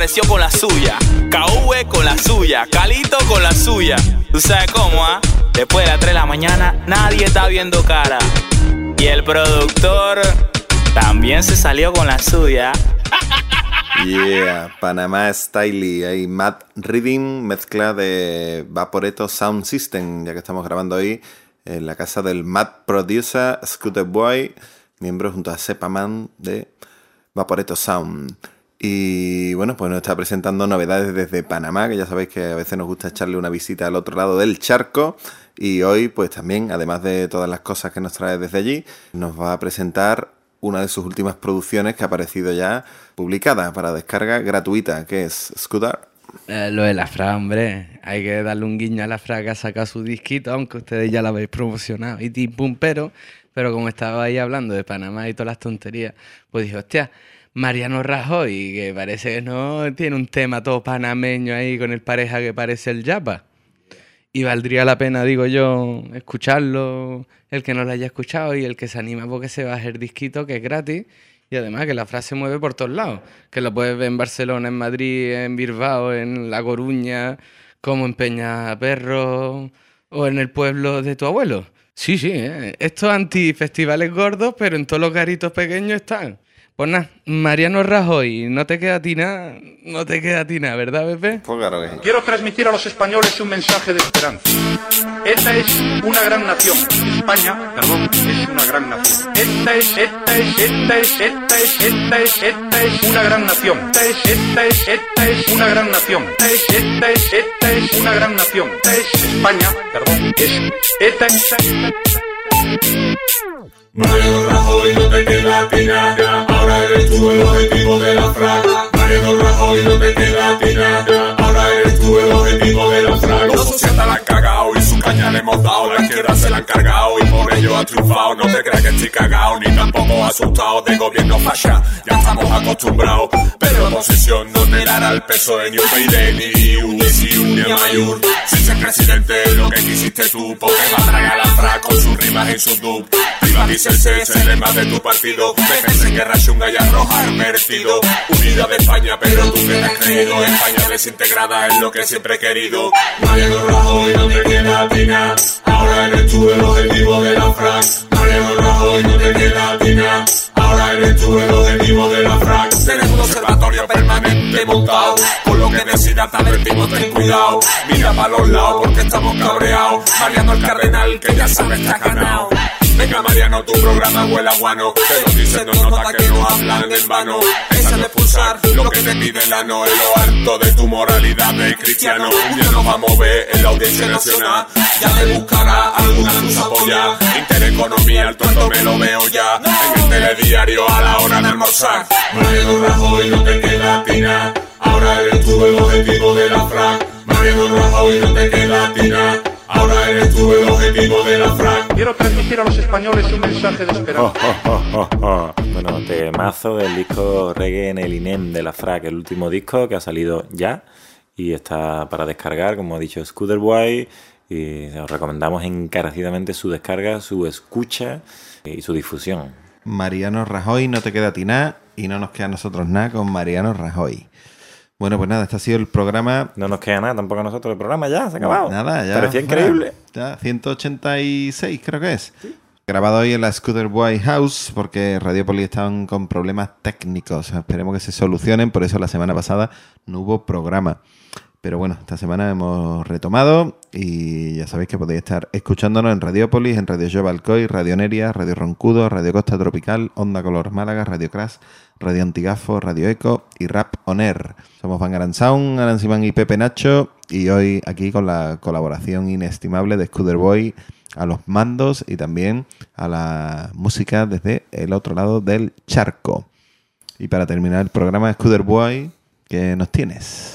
apareció con la suya. K V con la suya. Calito con la suya. ¿Tú sabes cómo, ah? ¿eh? Después de las tres de la mañana, nadie está viendo cara. Y el productor también se salió con la suya. Yeah, Panamá Style. Hay Matt Reading, mezcla de Vaporetto Sound System, ya que estamos grabando hoy en la casa del Matt Producer Scooter Boy, miembro junto a Sepaman de Vaporetto Sound. Y bueno, pues nos está presentando novedades desde Panamá, que ya sabéis que a veces nos gusta echarle una visita al otro lado del charco. Y hoy, pues también, además de todas las cosas que nos trae desde allí, nos va a presentar una de sus últimas producciones que ha aparecido ya publicada para descarga gratuita, que es Scooter. Eh, lo de la Fra, hombre, hay que darle un guiño a la Fra, que ha sacado su disquito, aunque ustedes ya lo habéis promocionado y tim pum, pero, pero como estaba ahí hablando de Panamá y todas las tonterías, pues dije, hostia, Mariano Rajoy, que parece que no tiene un tema todo panameño ahí con el pareja que parece el Yapa. Y valdría la pena, digo yo, escucharlo, el que no lo haya escuchado y el que se anima porque se baje el disquito, que es gratis. Y además que la frase mueve por todos lados, que lo puedes ver en Barcelona, en Madrid, en Bilbao, en La Coruña, como en Peñaperro o en el pueblo de tu abuelo. Sí, sí, ¿eh? Estos antifestivales gordos, pero en todos los garitos pequeños están. Pues nada, Mariano Rajoy, no te queda a ti nada, no te queda a ti nada, ¿verdad, Pepe? Pues claro que sí. Quiero transmitir a los españoles un mensaje de esperanza. Esta es una gran nación. España, perdón, es una gran nación. Esta es, esta es, esta es, esta es, esta es, esta es una gran nación. Esta es, esta es, esta es una gran nación. Esta es, esta es, esta es una gran nación. Esta es España, perdón, es esta, esta, esta. Mariano Rajoy, no te queda a ti nada, ahora eres tú el objetivo de la fraga. Mariano Rajoy, no te queda a ti nada, ahora eres tú el objetivo de la fraga. Los socialistas la han cagado y su caña le hemos dado, la izquierda se la han cargado y por ello ha triunfado. No te creas que estoy cagado ni tampoco asustado de gobierno fascia, ya estamos acostumbrados. Pero la oposición no te dará el peso de ni un P I D, ni un I C I U, ni a Mayur. Si ser presidente es lo que quisiste tú, porque va a tragar la fraga con sus rimas y sus dub. Privatiza el C S, el lema de tu partido, defensa en guerra chunga y arrojar vertido. Unida de España, pero tú que te has creído, España desintegrada es lo que siempre he querido. Mariano Rajoy, no te queda a ti nada, ahora eres tú el objetivo de la fraga. Mariano Rajoy, no te queda a ti nada, ahora eres tú el objetivo de la fraga. Tenemos un observatorio permanente montado, con lo que decidas te advertimos, ten cuidado. Mira para los lados porque estamos cabreados. Mariano el Cardenal, que ya sabes está ganado. Venga Mariano, tu programa huele a guano, te lo dicen, no nota que no hablan en vano. Piensa de expulsar lo que te pide el ano, en lo alto de tu moralidad de cristiano. Un día nos vamos a ver en la Audiencia Nacional, ya te buscará alguna luz apoya. Intereconomía, el tonto me lo veo ya, en el telediario a la hora de almorzar. Mariano Rajoy, no te queda a ti nada, ahora eres tú el objetivo de la fraga. Mariano Rajoy, no te queda a ti nada, ahora eres tú el objetivo de la fraga. Quiero transmitir a los españoles un mensaje de esperanza. Oh, oh, oh, oh, oh. Bueno, temazo del disco Reggae en el I N E M de la Fraga, el último disco que ha salido ya y está para descargar, como ha dicho Scooter Boy, y os recomendamos encarecidamente su descarga, su escucha y su difusión. Mariano Rajoy, no te queda a ti nada y no nos queda a nosotros nada con Mariano Rajoy. Bueno, pues nada, este ha sido el programa. No nos queda nada tampoco a nosotros el programa, ya, se ha acabado. Nada, ya. Parecía increíble. Ya, ciento ochenta y seis creo que es. ¿Sí? Grabado hoy en la Scooter Boy House, porque Radiopolis estaban con problemas técnicos. Esperemos que se solucionen, por eso la semana pasada no hubo programa. Pero bueno, esta semana hemos retomado y ya sabéis que podéis estar escuchándonos en Radiopolis, en Radio Jove Alcoy, Radio Neria, Radio Roncudo, Radio Costa Tropical, Onda Color Málaga, Radio Crash, Radio Antigafo, Radio Eco y Rap On Air. Somos Bangaran Sound, Alan Simán y Pepe Nacho, y hoy aquí con la colaboración inestimable de Scooter Boy a los mandos y también a la música desde el otro lado del charco. Y para terminar el programa, Scooter Boy, ¿qué nos tienes?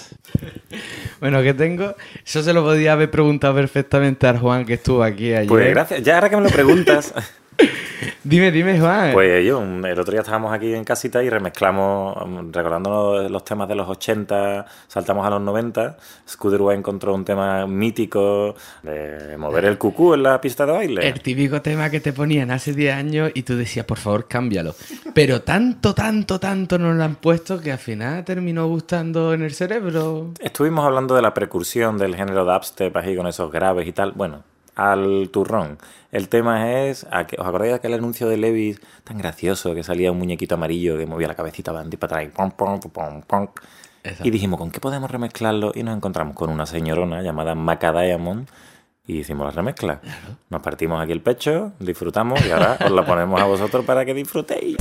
Bueno, ¿qué tengo? Eso se lo podía haber preguntado perfectamente a Juan, que estuvo aquí ayer. Pues gracias. Ya ahora que me lo preguntas. Dime, dime, Juan. Pues yo, el otro día estábamos aquí en casita y remezclamos, recordando los temas de los ochenta, saltamos a los noventa. Scooter encontró un tema mítico de mover el cucú en la pista de baile. El típico tema que te ponían hace diez años y tú decías, por favor, cámbialo. Pero tanto, tanto, tanto nos lo han puesto que al final terminó gustando en el cerebro. Estuvimos hablando de la precursión del género dubstep, así con esos graves y tal. Bueno, al turrón. El tema es, ¿os acordáis de aquel anuncio de Levi's tan gracioso que salía un muñequito amarillo que movía la cabecita para adelante y para atrás? Pom, pom, pom, pom. Y dijimos, ¿con qué podemos remezclarlo? Y nos encontramos con una señorona llamada Maca Diamond y hicimos la remezcla. Claro. Nos partimos aquí el pecho, disfrutamos y ahora os la ponemos a vosotros para que disfrutéis.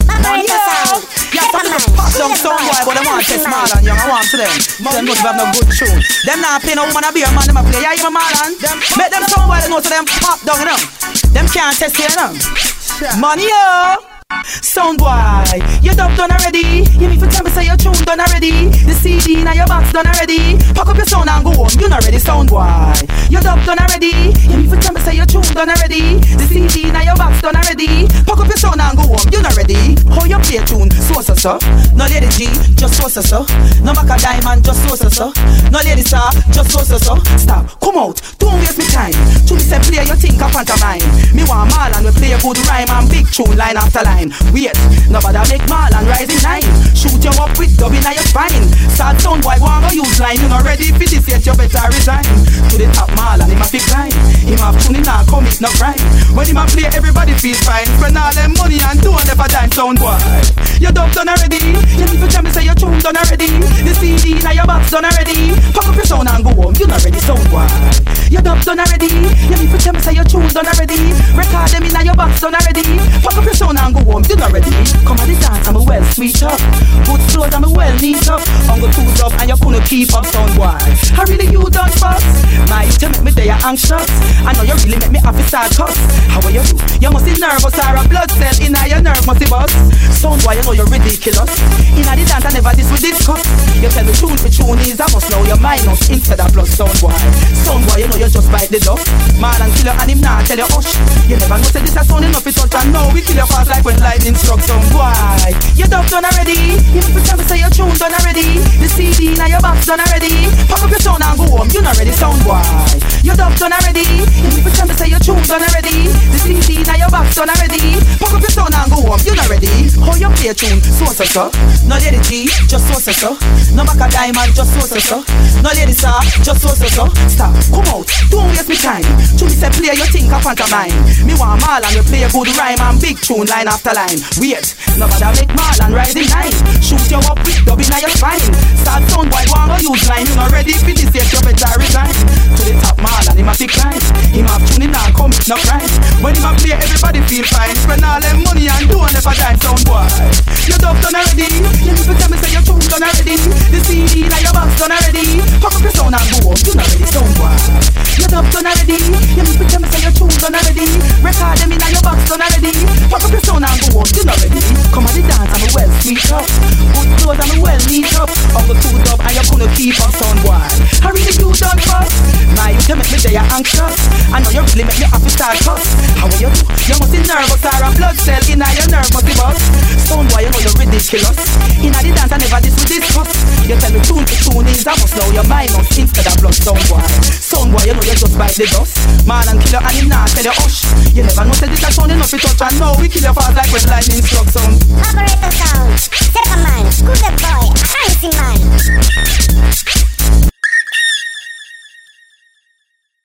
Some song boy, but I want to small and young, I want to them. Them must have no good tune. Them not play no woman a beer man, them a play, yeah, you man and make them song boy, they know to them pop down, you know. Them can't test you, you know. Money, yo. Sound boy, you dub done already. You need to tell me say your tune done already. The C D now your box done already. Pack up your sound and go home, you not ready. Sound boy, you dub done already. You need to tell me say your tune done already. The C D now your box done already. Pack up your sound and go home, you not ready. How you play tune, so so so. No lady G, just so so so. No Maca Diamond, just so so so. No lady star, just so so so. Stop, come out, don't waste me time. To me say play your think of pantomime. Me want mal and we play a good rhyme and big tune line after line. Wait, nobody make mal and rising line. Shoot you up with dub in your spine. Start sound boy, go and go use line. You not ready for this yet, you better resign. To the top mal and him a fi climb. Him have tuning and commit no crime. When him a play, everybody feel fine. Spend all them money and don't never dime sound boy. Your dub done already. You need to tell me say your tune done already. The C D now your box done already. Pack up your sound and go home, you not ready sound boy. Your dub done already. You need to tell me say your tune done already. Record them in your box done already. Pack up your sound and go home, you not ready. Come on the dance, I'm a well sweet up. Good flows, I'm a well neat up. I'm go tools up and you couldn't keep up sound boy. I really you done fast. My you make me there anxious. I know you really make me happy start cuss. How are you do? You must be nervous or a blood cell in your nerve must be bust. Sound boy, you know you're ridiculous. In the dance I never this we discuss. You tell me tune for tune is I must know your minus instead of plus sound boy. Sound boy, you know you just bite the dust. Man and kill you and him not tell you hush. You never know say this a sound enough it touch and now we kill you fast like when lightning struck sound boy. Your dub done already. You need to tell me say your tune done already. The C D now your box done already. Pack up your sound and go home, you not ready sound boy. Your dub done already. You need to tell me say your tune done already. The C D now your box done already. Pack up your sound and go home, you not ready. How you play tune, so so so. No lady G, just so so so. No Maca Diamond, just so so so. No lady star, just so so so. Stop, come out, don't waste me time. To me say play your think of pantomime. Me want mal and you play a good rhyme and big tune line after line. Wait, nobody make mal and rising line. Shoot you up with dub in your spine. Start sound boy, go and go use line. You not ready for this yet, you better resign. To the top mal and him a big climb. Him have tuning and commit no crime. When him a play, everybody feel fine. Spend all them money and don't never dime sound boy. Your dub done already. You need to tell me say your tune done already. The C D now your box done already. Pack up your sound and go home, you not ready sound boy. Your dub done already. You need to tell me say your tune done already. Record them in your box done already. Pack up your sound and go home, you not ready. Come on the dance, I'm a well sweet up. Good clothes, I'm a well neat up. I'm go too dub and you couldn't keep up sound boy. I really you done fast. Now you can make me there anxious. I know you really make me happy start cuss. How are you do? You must be nervous or a blood cell in your nerve must be bust. Sound boy, you know you're ridiculous. In the dance I never this we discuss. You tell me tune to tune is I must know your minus instead of plus sound boy. Sound boy, you know you just bite the dust. Man and kill you and him not tell you hush. You never know say this a sound enough to touch and now we kill you fast like when lightning struck sound. Operator sound, second man, Scooter boy.